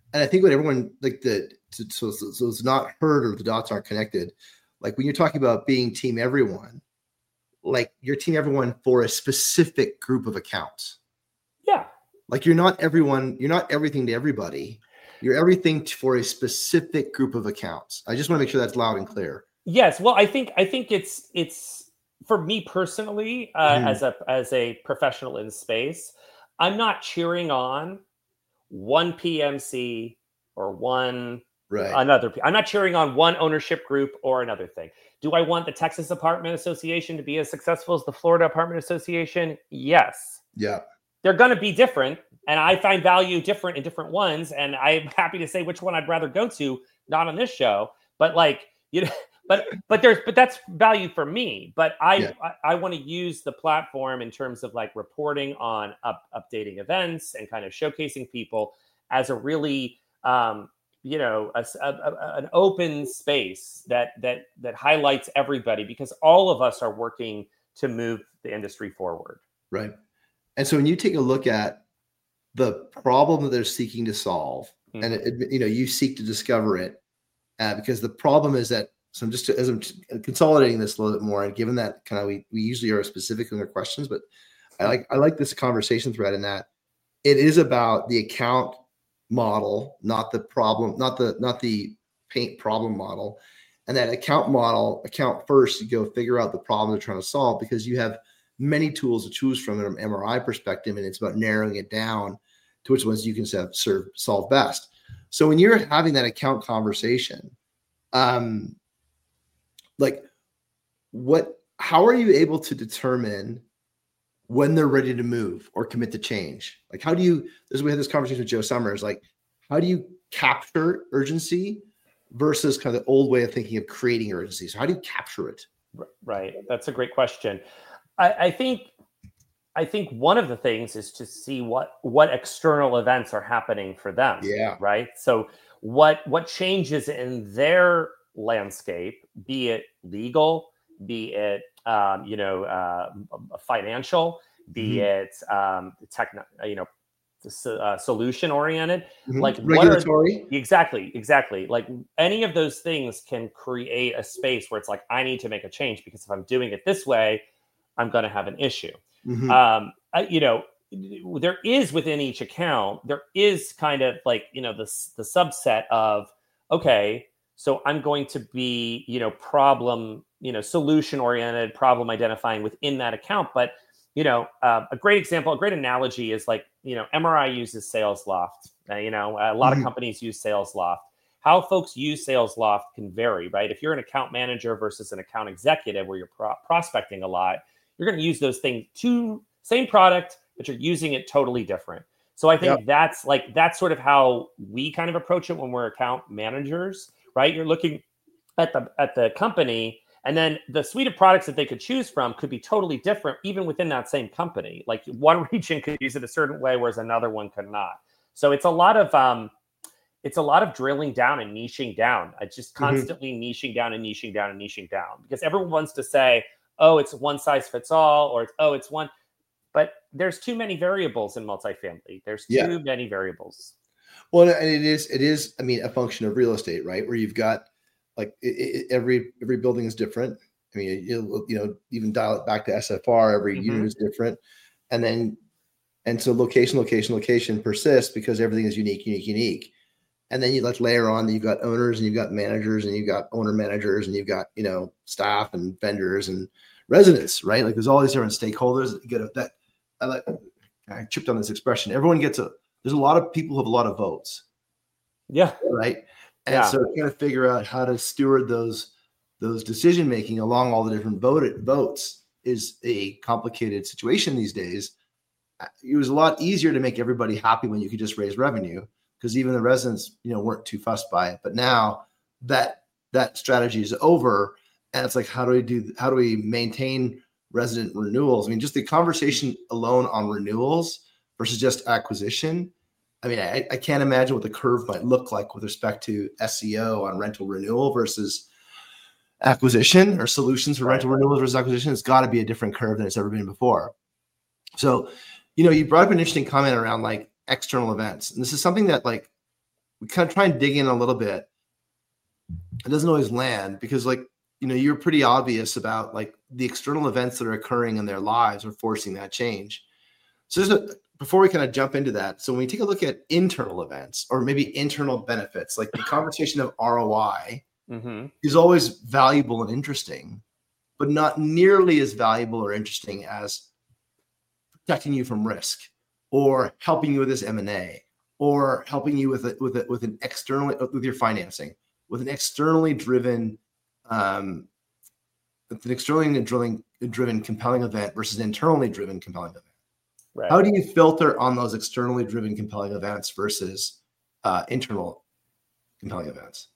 and I think what everyone like the so, so, so it's not heard or the dots aren't connected. Like when you're talking about being team everyone, like you're team everyone for a specific group of accounts. Yeah. Like you're not everyone, you're not everything to everybody. You're everything for a specific group of accounts. I just want to make sure that's loud and clear. Yes. Well, I think I think it's it's for me personally, uh, mm-hmm. as a as a professional in space, I'm not cheering on one P M C or one right. another. I'm not cheering on one ownership group or another thing. Do I want the Texas Apartment Association to be as successful as the Florida Apartment Association? Yes. Yeah. They're going to be different, and I find value different in different ones, and I'm happy to say which one I'd rather go to, not on this show, but like, you know, but but there's but that's value for me. But I yeah. I, I want to use the platform in terms of like reporting on up, updating events and kind of showcasing people as a really um, you know, a, a, a, an open space that that that highlights everybody, because all of us are working to move the industry forward. Right. And so when you take a look at the problem that they're seeking to solve, mm-hmm. and it, you know, you seek to discover it, uh, because the problem is that. So I'm just as I'm consolidating this a little bit more, and given that kind of we we usually are specific in our questions, but I like I like this conversation thread in that it is about the account model, not the problem, not the not the paint problem model. And that account model, account first, you go figure out the problem they're trying to solve, because you have many tools to choose from from an M R I perspective, and it's about narrowing it down to which ones you can serve solve best. So when you're having that account conversation, um, like what, how are you able to determine when they're ready to move or commit to change? Like, how do you, as we had this conversation with Joe Summers, like, how do you capture urgency versus kind of the old way of thinking of creating urgency? So how do you capture it? Right. That's a great question. I, I think, I think one of the things is to see what, what external events are happening for them. Yeah. Right. So what, what changes in their landscape, be it legal, be it um, you know uh, financial, be mm-hmm. it um, techno, you know, uh, solution oriented, mm-hmm. like regulatory. What are, exactly, exactly. Like any of those things can create a space where it's like, I need to make a change, because if I'm doing it this way, I'm going to have an issue. Mm-hmm. Um, I, you know, there is within each account, there is kind of like, you know, the the subset of, okay, so I'm going to be, you know, problem, you know, solution oriented, problem identifying within that account. But, you know, uh, a great example, a great analogy is like, you know, M R I uses SalesLoft. Uh, you know, a lot mm-hmm. of companies use SalesLoft. How folks use SalesLoft can vary, right? If you're an account manager versus an account executive where you're pro- prospecting a lot, you're going to use those things, two same product, but you're using it totally different. So I think yep. that's like, that's sort of how we kind of approach it when we're account managers. Right, you're looking at the at the company, and then the suite of products that they could choose from could be totally different, even within that same company. Like one region could use it a certain way, whereas another one could not. So it's a lot of um, it's a lot of drilling down and niching down. It's just constantly mm-hmm. niching down and niching down and niching down, because everyone wants to say, oh, it's one size fits all, or it's, oh, it's one. But there's too many variables in multifamily. There's too yeah. many variables. Well, and it is, it is, I mean, a function of real estate, right? Where you've got like it, it, every, every building is different. I mean, you, you know, even dial it back to S F R, every mm-hmm. unit is different. And then, and so location, location, location persists because everything is unique, unique, unique. And then you like layer on that you've got owners and you've got managers and you've got owner managers and you've got, you know, staff and vendors and residents, right? Like there's all these different stakeholders that get a, that I like, I chipped on this expression. Everyone gets a, there's a lot of people who have a lot of votes. Yeah. Right. And yeah. so trying to figure out how to steward those, those decision-making along all the different voted votes is a complicated situation these days. It was a lot easier to make everybody happy when you could just raise revenue, because even the residents, you know, weren't too fussed by it. But now that that strategy is over, and it's like, how do we do, how do we maintain resident renewals? I mean, just the conversation alone on renewals versus just acquisition. I mean, I, I can't imagine what the curve might look like with respect to S E O on rental renewal versus acquisition, or solutions for right. rental renewals versus acquisition. It's got to be a different curve than it's ever been before. So, you know, you brought up an interesting comment around like external events. And this is something that like we kind of try and dig in a little bit. It doesn't always land because, like, you know, you're pretty obvious about like the external events that are occurring in their lives are forcing that change. So there's a, before we kind of jump into that, so when we take a look at internal events or maybe internal benefits, like the conversation of R O I mm-hmm. is always valuable and interesting, but not nearly as valuable or interesting as protecting you from risk or helping you with this M and A or helping you with a, with a, with an externally with your financing, with an externally driven um, with an externally driven, driven compelling event versus an internally driven compelling event. Right. How do you filter on those externally driven compelling events versus uh, internal compelling events?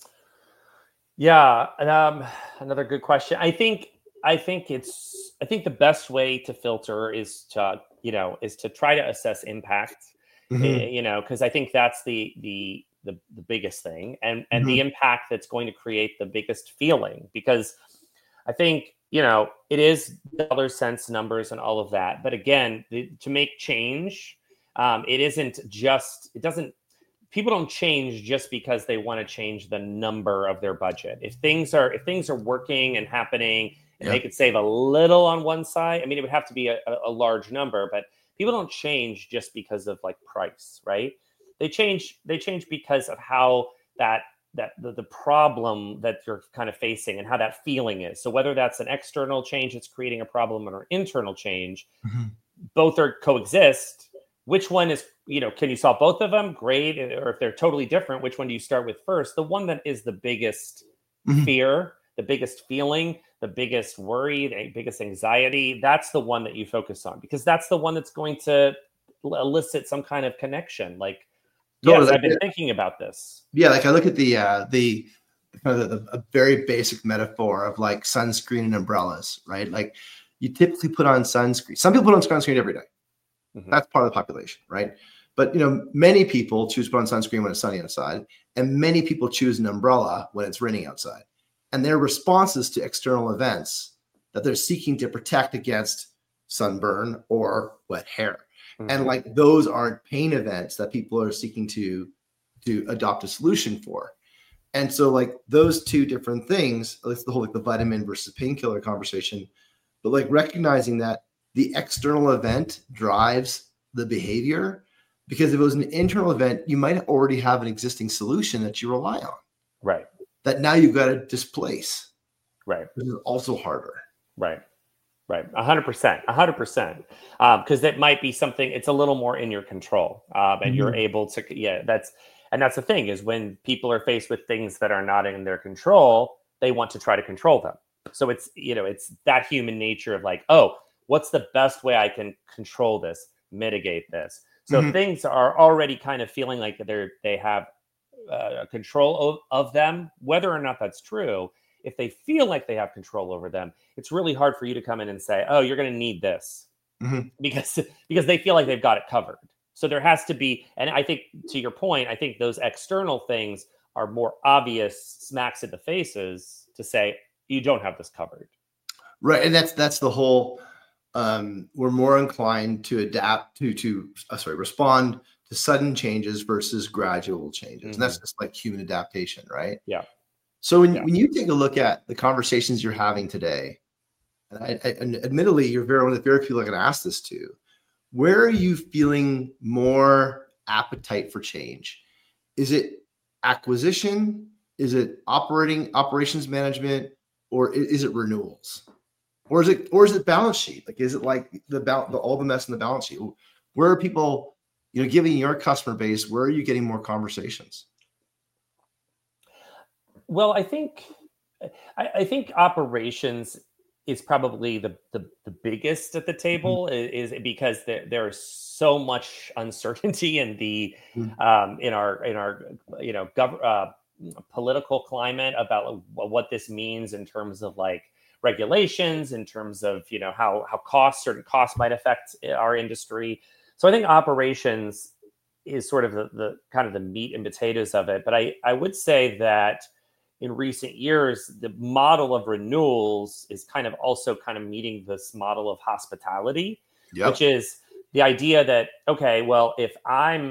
Yeah, um, another good question. I think I think it's I think the best way to filter is to you know is to try to assess impact. Mm-hmm. uh, you know, because I think that's the the the, the biggest thing, and and mm-hmm. the impact that's going to create the biggest feeling. Because I think, you know, it is dollar cents, numbers, and all of that. But again, the, to make change, um, it isn't just, it doesn't, people don't change just because they want to change the number of their budget. If things are, if things are working and happening and yeah. they could save a little on one side, I mean, it would have to be a, a large number, but people don't change just because of like price, right? They change, they change because of how that that the, the problem that you're kind of facing and how that feeling is. So whether that's an external change that's creating a problem or an internal change, mm-hmm. both are coexist. Which one is, you know, can you solve both of them? Great. Or if they're totally different, which one do you start with first? The one that is the biggest mm-hmm. fear, the biggest feeling, the biggest worry, the biggest anxiety, that's the one that you focus on, because that's the one that's going to elicit some kind of connection. Like, yes, no, like, I've been thinking about this. Yeah, like I look at the uh, the kind of the, the, a very basic metaphor of like sunscreen and umbrellas, right? Like you typically put on sunscreen. Some people put on sunscreen every day. Mm-hmm. That's part of the population, right? But you know, many people choose to put on sunscreen when it's sunny outside, and many people choose an umbrella when it's raining outside. And their responses to external events that they're seeking to protect against sunburn or wet hair. Mm-hmm. And like those aren't pain events that people are seeking to, to adopt a solution for. And so like those two different things, it's the whole like the vitamin versus painkiller conversation, but like recognizing that the external event drives the behavior, because if it was an internal event, you might already have an existing solution that you rely on. Right. That now you've got to displace. Right. Which is also harder. Right. Right. A hundred percent, a hundred percent. Um, cause that might be something, it's a little more in your control. Um, and mm-hmm. you're able to, yeah, that's, and that's the thing is when people are faced with things that are not in their control, they want to try to control them. So it's, you know, it's that human nature of like, oh, what's the best way I can control this, mitigate this? So mm-hmm. things are already kind of feeling like they're, they have uh, control of, of them, whether or not that's true. If they feel like they have control over them, it's really hard for you to come in and say, oh, you're going to need this mm-hmm. because, because they feel like they've got it covered. So there has to be, and I think to your point, I think those external things are more obvious smacks in the faces to say, you don't have this covered. Right. And that's, that's the whole, um, we're more inclined to adapt to, to, uh, sorry, respond to sudden changes versus gradual changes. Mm-hmm. And that's just like human adaptation, right? Yeah. So when, yeah. when you take a look at the conversations you're having today, and, I, I, and admittedly, you're very, one of the very people I'm going to ask this to, where are you feeling more appetite for change? Is it acquisition? Is it operating operations management? Or is it renewals? Or is it, or is it balance sheet? Like, is it like the, the all the mess in the balance sheet? Where are people, you know, giving your customer base, where are you getting more conversations? Well, I think, I, I think operations is probably the, the, the biggest at the table mm-hmm. is, is because there, there is so much uncertainty in the, mm-hmm. um, in our, in our, you know, gov- uh, political climate about what this means in terms of like regulations, in terms of, you know, how, how costs, certain costs might affect our industry. So I think operations is sort of the, the kind of the meat and potatoes of it. But I, I would say that in recent years, the model of renewals is kind of also kind of meeting this model of hospitality, yep. which is the idea that, okay, well, if I'm,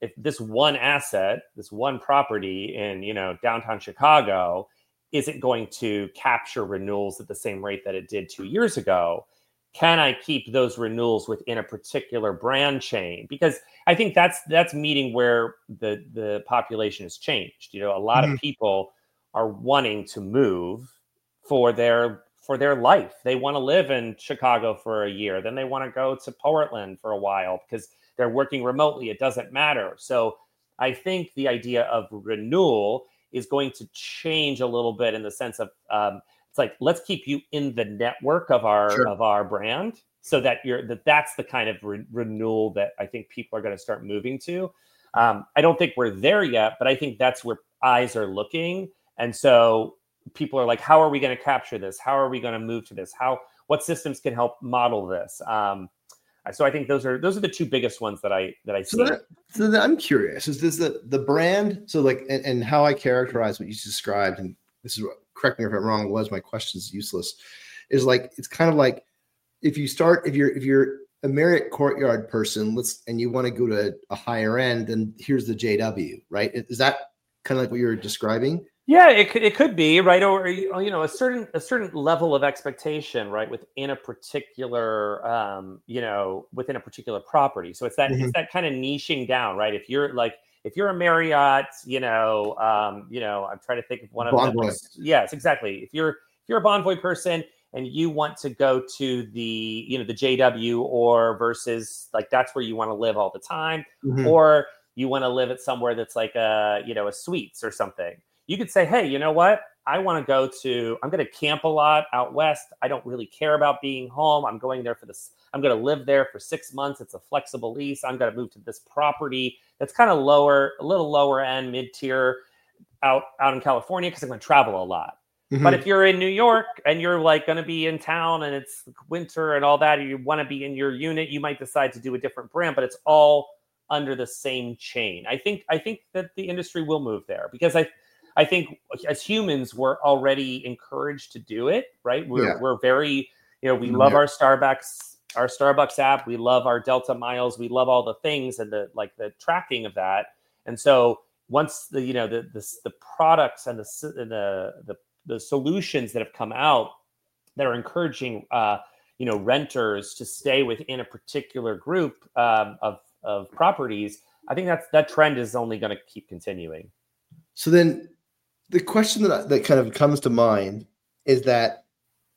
if this one asset, this one property in, you know, downtown Chicago isn't going to capture renewals at the same rate that it did two years ago, can I keep those renewals within a particular brand chain? Because I think that's that's meeting where the the population has changed. You know, a lot mm-hmm. of people are wanting to move for their for their life. They want to live in Chicago for a year, then they want to go to Portland for a while because they're working remotely. It doesn't matter. So I think the idea of renewal is going to change a little bit in the sense of um, it's like, let's keep you in the network of our sure. of our brand, so that you're that that's the kind of re- renewal that I think people are going to start moving to. Um, I don't think we're there yet, but I think that's where eyes are looking, and so people are like, how are we going to capture this? How are we going to move to this? How what systems can help model this? Um, so I think those are those are the two biggest ones that I that I see. So, that, so that I'm curious, is this the the brand? So like, and, and how I characterize what you described, and this is what, correct me if I'm wrong, was my question's useless, is like, it's kind of like, if you start, if you're, if you're a Marriott Courtyard person, let's, and you want to go to a higher end, then here's the J W, right? Is that kind of like what you're describing? Yeah, it could, it could be, right. Or, you know, a certain, a certain level of expectation, right, within a particular, um, you know, within a particular property. So it's that, mm-hmm. it's that kind of niching down, right? If you're like, if you're a Marriott, you know, um, you know, I'm trying to think of one of Bonvoy. them. Yes, exactly. If you're if you're a Bonvoy person and you want to go to the, you know, the J W, or versus like that's where you want to live all the time, mm-hmm. or you want to live at somewhere that's like a, you know, a Suites or something, you could say, hey, you know what? I want to go to, I'm going to camp a lot out west. I don't really care about being home. I'm going there for this. I'm going to live there for six months. It's a flexible lease. I'm going to move to this property that's kind of lower, a little lower end, mid-tier out, out in California, because I'm going to travel a lot. Mm-hmm. But if you're in New York and you're like going to be in town and it's winter and all that, and you want to be in your unit, you might decide to do a different brand, but it's all under the same chain. I think, I think that the industry will move there, because I, I think as humans, we're already encouraged to do it, right? We're yeah. we're very, you know, we love yeah. our Starbucks, our Starbucks app. We love our Delta miles. We love all the things and the like the tracking of that. And so once the, you know, the the, the products and the, the the the solutions that have come out that are encouraging, uh, you know, renters to stay within a particular group um, of of properties, I think that's that trend is only going to keep continuing. So then, the question that that kind of comes to mind is that,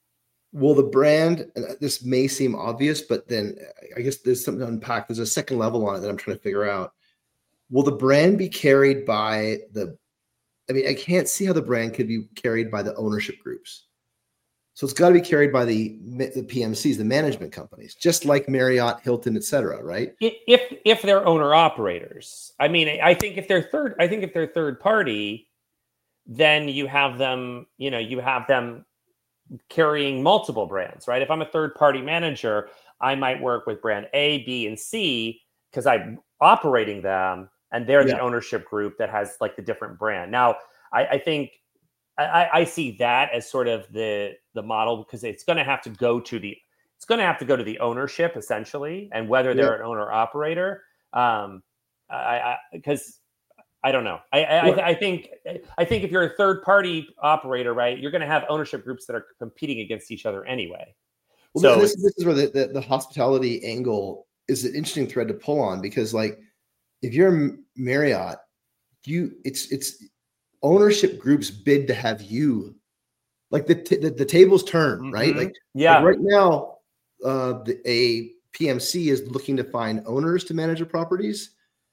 will the brand, and this may seem obvious, but then I guess there's something to unpack. There's a second level on it that I'm trying to figure out. Will the brand be carried by the, I mean, I can't see how the brand could be carried by the ownership groups. So it's got to be carried by the, the P M Cs, the management companies, just like Marriott, Hilton, et cetera, right? If, if they're owner operators. I mean, I think if they're third, I think if they're third party, then you have them, you know, you have them carrying multiple brands, right? If I'm a third party manager, I might work with brand A, B, and C because I'm operating them, and they're yeah. the ownership group that has like the different brand. Now, I, I think I, I see that as sort of the the model, because it's going to have to go to the it's going to have to go to the ownership essentially, and whether they're yeah. an owner operator, um, I because. I don't know. I I, I think I think if you're a third party operator, right, you're going to have ownership groups that are competing against each other anyway. Well, so this, this is where the, the, the hospitality angle is an interesting thread to pull on, because like if you're Marriott, you it's it's ownership groups bid to have you, like the t- the, the tables turn, mm-hmm. right? Like yeah, like right now, uh, the, a P M C is looking to find owners to manage their properties.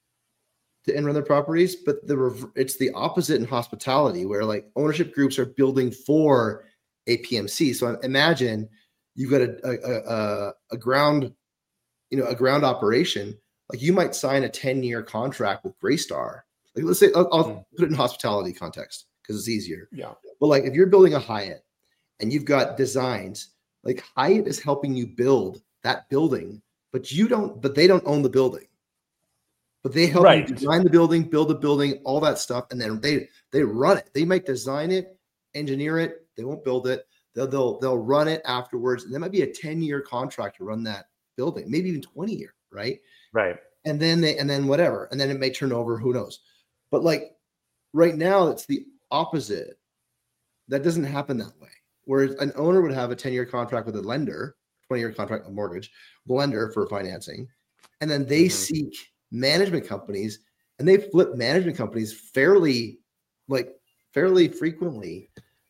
To and run their properties, but the it's the opposite in hospitality, where like ownership groups are building for a P M C. So imagine you've got a a, a, a ground, you know, a ground operation. Like you might sign a ten year contract with Greystar. Like let's say I'll, I'll mm. put it in hospitality context because it's easier. Yeah. But like if you're building a Hyatt and you've got designs, like Hyatt is helping you build that building, but you don't. But they don't own the building. But they help right. you design the building, build the building, all that stuff, and then they they run it. They might design it, engineer it. They won't build it. They'll they'll they'll run it afterwards. And that might be a ten year contract to run that building, maybe even twenty year, right? Right. and then they and then whatever, and then it may turn over. Who knows? But like right now, it's the opposite. That doesn't happen that way. Whereas an owner would have a ten-year contract with a lender, twenty-year contract, a mortgage, lender for financing, and then they mm-hmm. seek management companies, and they flip management companies fairly, like fairly frequently.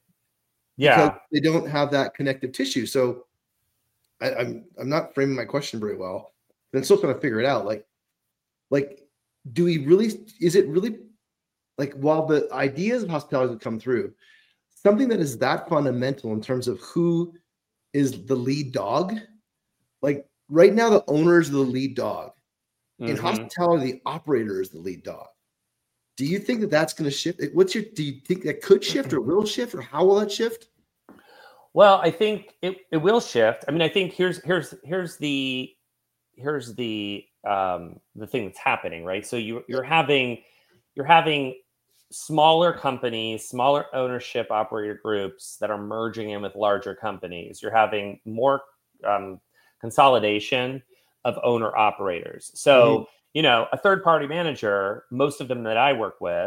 Yeah, because they don't have that connective tissue. So I, I'm I'm not framing my question very well, but I'm still trying to figure it out. Like, like, do we really? Is it really like while the ideas of hospitality have come through, something that is that fundamental in terms of who is the lead dog? Like right now, the owner is the lead dog. Mm-hmm. In hospitality, the operator is the lead dog. Do you think that that's going to shift? What's your? Do you think that could shift, or will shift, or how will that shift? Well, I think it, it will shift. I mean, I think here's here's here's the here's the um, the thing that's happening, right? So you you're having you're having smaller companies, smaller ownership operator groups that are merging in with larger companies. You're having more um, consolidation of owner operators. So. Mm-hmm. You know, a third-party manager, most of them that I work with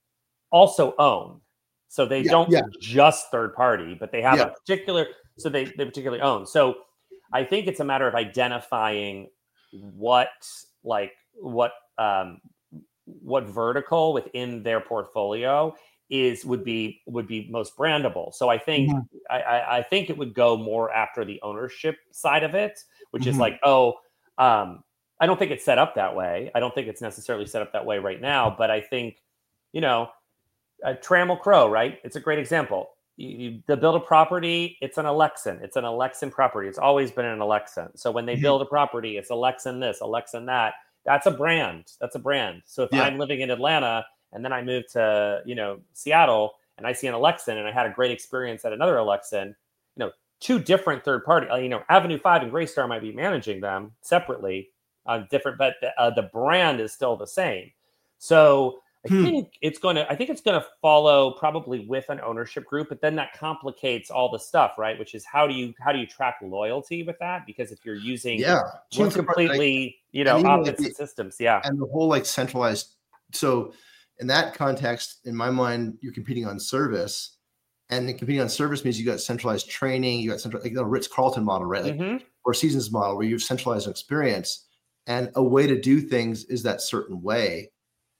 also own. So they yeah, don't yeah. just third-party, but they have yeah. a particular, so they, they particularly own. So I think it's a matter of identifying what, like, what, um, what vertical within their portfolio is, would be, would be most brandable. So I think, mm-hmm. I, I think it would go more after the ownership side of it, which mm-hmm. is like, oh, um, I don't think it's set up that way. I don't think it's necessarily set up that way right now. But I think, you know, uh, Trammell Crow, right? It's a great example. You, you, the build a property, it's an Alexan. It's an Alexan property. It's always been an Alexan. So when they mm-hmm. build a property, it's Alexan this, Alexan that. That's a brand. That's a brand. So if yeah. I'm living in Atlanta and then I move to, you know, Seattle and I see an Alexan and I had a great experience at another Alexan, you know, two different third party, you know, Avenue five and Greystar might be managing them separately. Uh, different, but the, uh, the brand is still the same. So I hmm. think it's going to, I think it's going to follow probably with an ownership group, but then that complicates all the stuff, right? Which is how do you, how do you track loyalty with that? Because if you're using yeah. two What's completely, like, you know, opposite like the, systems. Yeah. And the whole like centralized. So in that context, in my mind, you're competing on service, and competing on service means you got centralized training, you got central, like the Ritz-Carlton model, right? Like, mm-hmm. or Seasons model where you've centralized experience. And a way to do things is that certain way.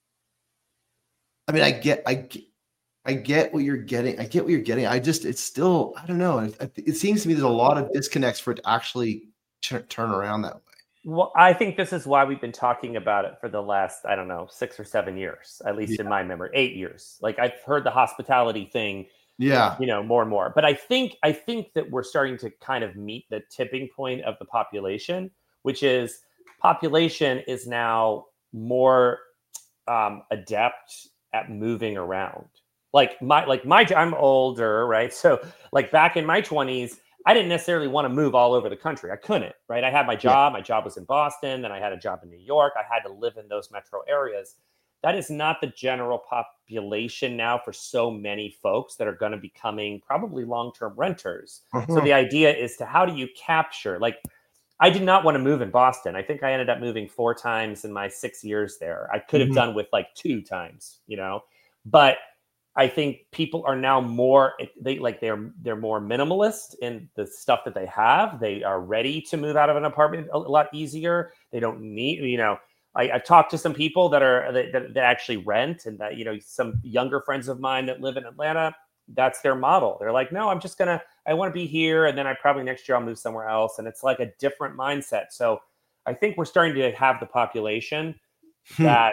I mean, I get, I get, I get what you're getting. I get what you're getting. I just, it's still, I don't know. It, it seems to me there's a lot of disconnects for it to actually ch- turn around that way. Well, I think this is why we've been talking about it for the last, I don't know, six or seven years, at least yeah. in my memory, eight years. Like I've heard the hospitality thing, yeah, you know, more and more. But I think, I think that we're starting to kind of meet the tipping point of the population, which is, population is now more um, adept at moving around. Like my, like my, I'm older, right? So like back in my twenties, I didn't necessarily want to move all over the country. I couldn't, right? I had my job. Yeah. My job was in Boston. Then I had a job in New York. I had to live in those metro areas. That is not the general population now for so many folks that are going to be becoming probably long-term renters. Uh-huh. So the idea is to how do you capture, like, I did not want to move in Boston. I think I ended up moving four times in my six years there. I could have mm-hmm. done with like two times, you know, but I think people are now more, they like they're, they're more minimalist in the stuff that they have. They are ready to move out of an apartment a lot easier. They don't need, you know, I, I've talked to some people that are, that, that actually rent, and that, you know, some younger friends of mine that live in Atlanta, that's their model. They're like, no, I'm just going to, I want to be here. And then I probably next year I'll move somewhere else. And it's like a different mindset. So I think we're starting to have the population hmm. that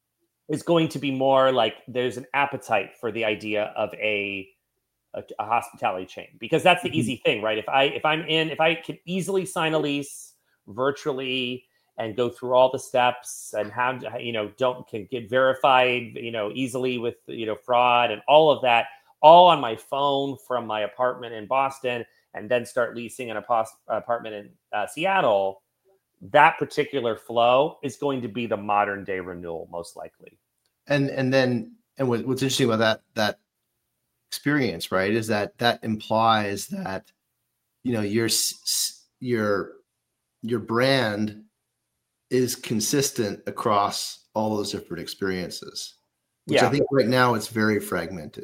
is going to be more like there's an appetite for the idea of a, a, a hospitality chain, because that's the mm-hmm. easy thing, right? If I, if I'm in, if I can easily sign a lease virtually and go through all the steps and have, you know, don't can get verified, you know, easily with, you know, fraud and all of that, all on my phone from my apartment in Boston, and then start leasing an apartment in uh, Seattle, that particular flow is going to be the modern day renewal, most likely. And and then and what, what's interesting about that that experience, right, is that that implies that, you know, your your your brand is consistent across all those different experiences, which Yeah. I think right now it's very fragmented.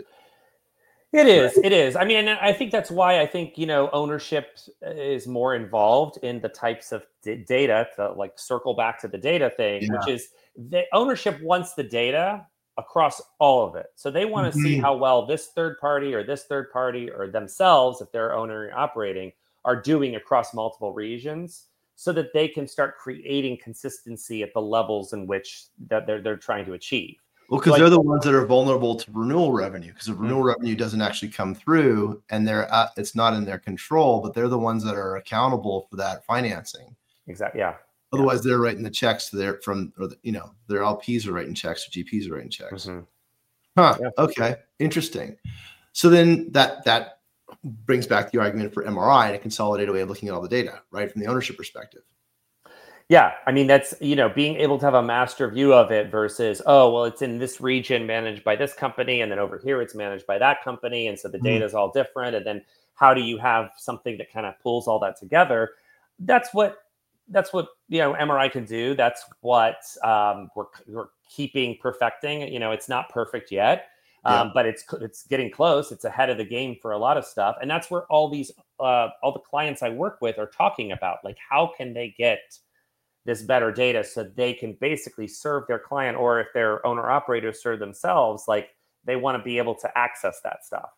It is. It is. I mean, I think that's why I think, you know, ownership is more involved in the types of d- data to like circle back to the data thing, Yeah. which is the ownership wants the data across all of it. So they want to see Mhm. how well this third party or this third party or themselves, if they're owner and operating, are doing across multiple regions so that they can start creating consistency at the levels in which that they're, they're trying to achieve. Well, because So I- they're the ones that are vulnerable to renewal revenue, because if renewal Mhm. revenue doesn't actually come through and they're uh, it's not in their control, but they're the ones that are accountable for that financing. Exactly. Yeah. Otherwise, they're writing the checks to their from, or the, you know, their L Ps are writing checks or G Ps are writing checks. Mhm. Huh. Yeah. Okay. Interesting. So then that that brings back the argument for M R I and a consolidated way of looking at all the data, right, from the ownership perspective. Yeah, I mean, that's, you know, being able to have a master view of it versus, oh, well, it's in this region managed by this company, and then over here it's managed by that company, and so the Mhm. data is all different. And then how do you have something that kind of pulls all that together? That's what that's what you know M R I can do. That's what um, we're we're keeping perfecting. You know, it's not perfect yet, um, Yeah. but it's it's getting close. It's ahead of the game for a lot of stuff, and that's where all these uh, all the clients I work with are talking about, like, how can they get this better data so they can basically serve their client, or if they're owner operators serve themselves, like they want to be able to access that stuff.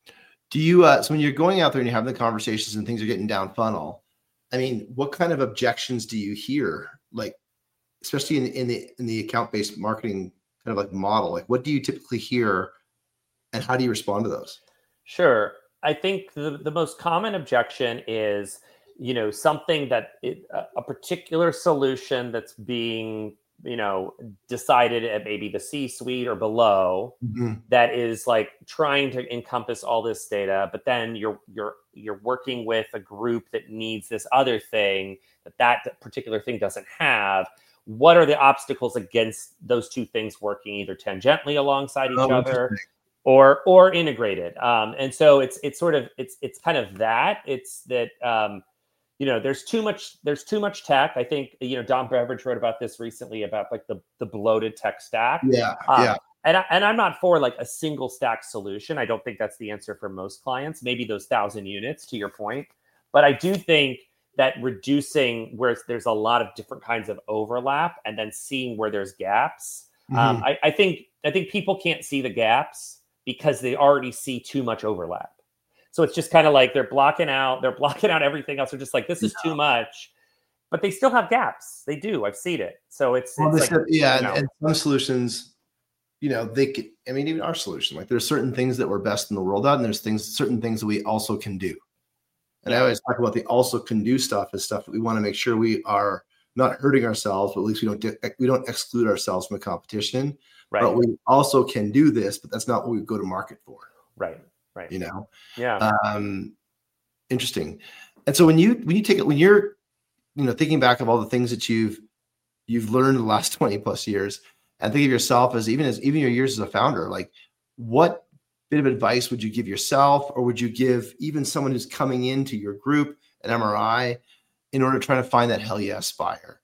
Do you, uh, so when you're going out there and you're having the conversations and things are getting down funnel, I mean, what kind of objections do you hear? Like, especially in, in the, in the account-based marketing kind of like model, like what do you typically hear and how do you respond to those? Sure. I think the, the most common objection is, you know, something that it, a, a particular solution that's being, you know, decided at maybe the C-suite or below, Mhm. that is like trying to encompass all this data, but then you're you're you're working with a group that needs this other thing that that particular thing doesn't have. What are the obstacles against those two things working either tangentially alongside each Oh, other interesting. or or integrated? Um, and so it's it's sort of it's it's kind of that. It's that um, you know there's too much there's too much tech. I think you know Don Beveridge wrote about this recently about like the the bloated tech stack. Yeah. Um, Yeah. and I, and I'm not for like a single stack solution. I don't think that's the answer for most clients. Maybe those thousand units, to your point, but I do think that reducing where there's a lot of different kinds of overlap and then seeing where there's gaps. Um, Mhm. I, I think I think people can't see the gaps because they already see too much overlap. So it's just kind of like they're blocking out, they're blocking out everything else. They're just like, this is too much, but they still have gaps. They do. I've seen it. So it's Well, it's they like, said, yeah, you and, know, and some solutions, you know, they could, I mean, even our solution, like there's certain things that we're best in the world at, and there's things, certain things that we also can do. And I Yeah. always talk about the also can do stuff as stuff that we want to make sure we are not hurting ourselves, but at least we don't, di- we don't exclude ourselves from a competition, right, but we also can do this, but that's not what we go to market for, right, right. you know? Yeah. Um, interesting. And so when you, when you take it, when you're, you know, thinking back of all the things that you've, you've learned in the last twenty plus years, and think of yourself as even as even your years as a founder, like what bit of advice would you give yourself, or would you give even someone who's coming into your group at M R I in order to try to find that hell yes buyer?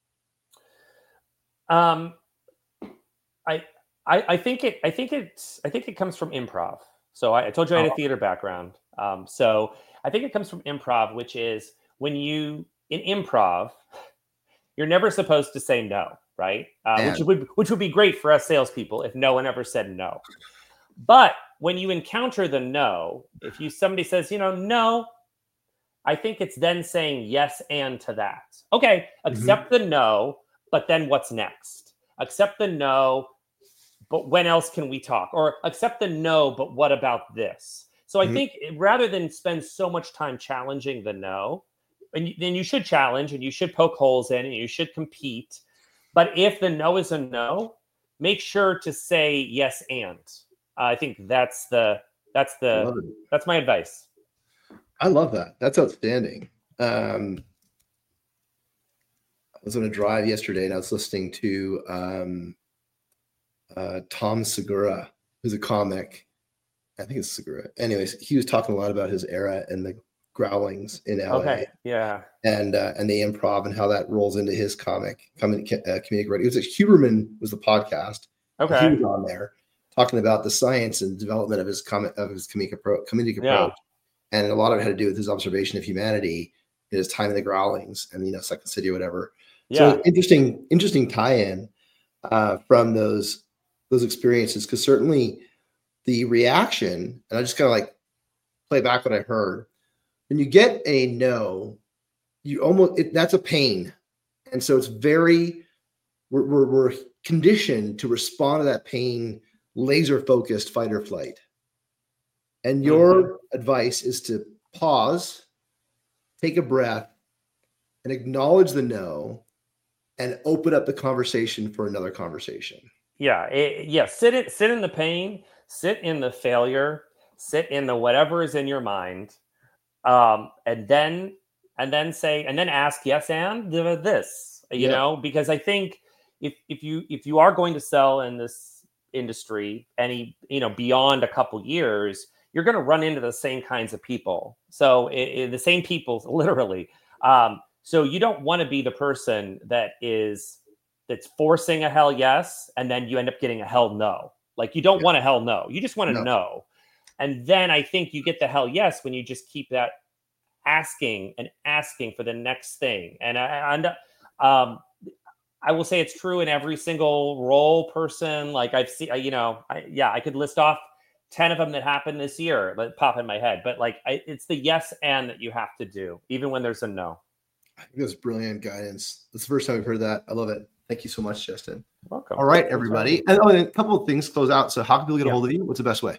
Um, I, I, I think it, I think it's, I think it comes from improv. So I, I told you I had a Oh, theater background. Um, so I think it comes from improv, which is when you in improv, you're never supposed to say no, right? Uh, which man. would which would be great for us salespeople if no one ever said no. But when you encounter the no, if you somebody says, you know, no, I think it's then saying yes and to that. Okay, Mhm. accept the no, but then what's next? Accept the no, but when else can we talk? Or accept the no, but what about this? So I Mhm. think rather than spend so much time challenging the no, and then you should challenge and you should poke holes in and you should compete. But if the no is a no, make sure to say yes and. Uh, I think that's the that's I the love it. that's my advice. I love that. That's outstanding. Um, I was on a drive yesterday and I was listening to um, uh, Tom Segura, who's a comic. I think it's Segura. Anyways, he was talking a lot about his era and the Growlings in L A. Okay. Yeah. And uh, and the improv and how that rolls into his comic, comic uh, comedic writing. It was like Huberman was the podcast. Okay. He was on there talking about the science and development of his comic of his comedic approach, comedic approach. Yeah. And a lot of it had to do with his observation of humanity in his time in the Growlings and, you know, Second City or whatever. Yeah. So interesting, interesting tie-in uh, from those those experiences, because certainly the reaction, and I just kind of like play back what I heard. When you get a no, you almost it, that's a pain, and so it's very we're, we're we're conditioned to respond to that pain, laser focused, fight or flight. And your mm-hmm. advice is to pause, take a breath, and acknowledge the no, and open up the conversation for another conversation. Yeah, it, yeah. Sit in, sit in the pain, sit in the failure, sit in the whatever is in your mind, um, and then and then say and then ask yes and this, you yeah. know, because I think if if you if you are going to sell in this industry any you know beyond a couple years, you're going to run into the same kinds of people. So it, it, the same people, literally. Um, so you don't want to be the person that is that's forcing a hell yes, and then you end up getting a hell no. Like you don't yeah. want a hell no. You just want to no. know. And then I think you get the hell yes when you just keep that asking and asking for the next thing. And I, and um, I will say it's true in every single role person. Like I've seen, you know, I, yeah, I could list off ten of them that happened this year that pop in my head, but like I, it's the yes and that you have to do, even when there's a no. I think that's brilliant guidance. That's the first time I've heard that. I love it. Thank you so much, Justin. Welcome. All right, everybody. And, oh, and a couple of things close out. So how can people get a yeah. hold of you? What's the best way?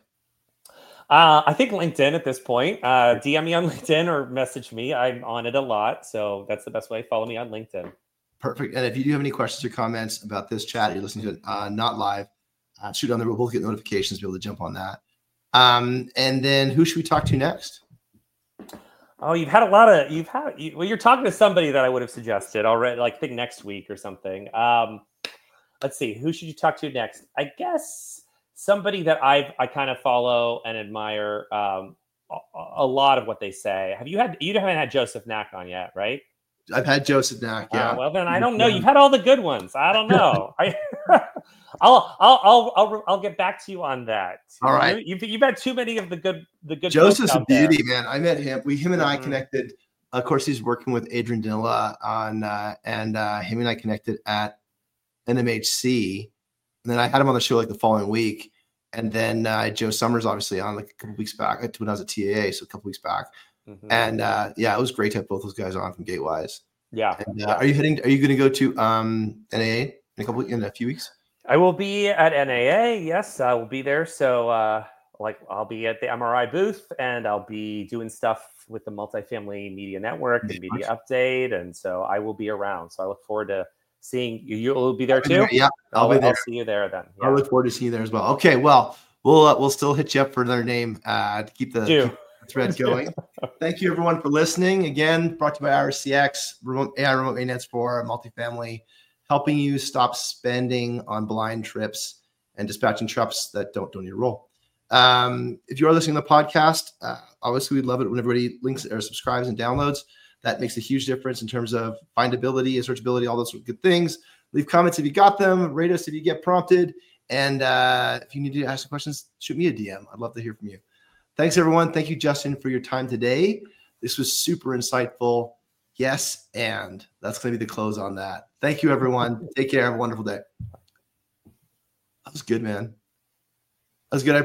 Uh, I think LinkedIn at this point. Uh, D M me on LinkedIn or message me. I'm on it a lot. So that's the best way. Follow me on LinkedIn. Perfect. And if you do have any questions or comments about this chat, you're listening to it uh, not live, uh, shoot on there. We'll both get notifications to be able to jump on that. Um, and then who should we talk to next? Oh, you've had a lot of, you've had, you, well, you're talking to somebody that I would have suggested already, like I think next week or something. Um, let's see, who should you talk to next? I guess somebody that I've, I kind of follow and admire um, a, a lot of what they say. Have you had, you haven't had Joseph Nack on yet, right? I've had Joseph Nack, yeah. Uh, well, then I don't know. You've had all the good ones. I don't know. I, I'll, I'll, I'll, I'll, I'll get back to you on that. All right. You, you've, you've had too many of the good, the good. Joseph's a beauty, there. man. I met him. We, him and mm-hmm. I connected. Of course, he's working with Adrian Danila on, uh, and uh, him and I connected at N M H C. And then I had him on the show like the following week. And then uh, Joe Summers, obviously, on like a couple weeks back when I was at T A A, so a couple weeks back. Mm-hmm. And uh, yeah, it was great to have both those guys on from Gatewise. Yeah. And, uh, yeah. Are you heading? Are you going to go to um, N A A in a couple in a few weeks? I will be at N A A. Yes, I will be there. So, uh, like, I'll be at the M R I booth, and I'll be doing stuff with the Multifamily Media Network and Media Update, and so I will be around. So I look forward to seeing you. You'll be there too. Yeah, I'll, I'll be there. I'll see you there then. Yeah. I look forward to seeing you there as well. Okay, well, we'll uh, we'll still hit you up for another name uh, to keep the. Do. Thread going. Thank you everyone for listening. Again, brought to you by R C X, remote A I remote maintenance for multifamily, helping you stop spending on blind trips and dispatching trucks that don't don't need a roll. Um, if you are listening to the podcast, uh, obviously we'd love it when everybody links or subscribes and downloads. That makes a huge difference in terms of findability and searchability, all those good things. Leave comments if you got them. Rate us if you get prompted. And uh, if you need to ask some questions, shoot me a D M. I'd love to hear from you. Thanks, everyone. Thank you, Justin, for your time today. This was super insightful. Yes, and that's going to be the close on that. Thank you, everyone. Take care. Have a wonderful day. That was good, man. That was good. I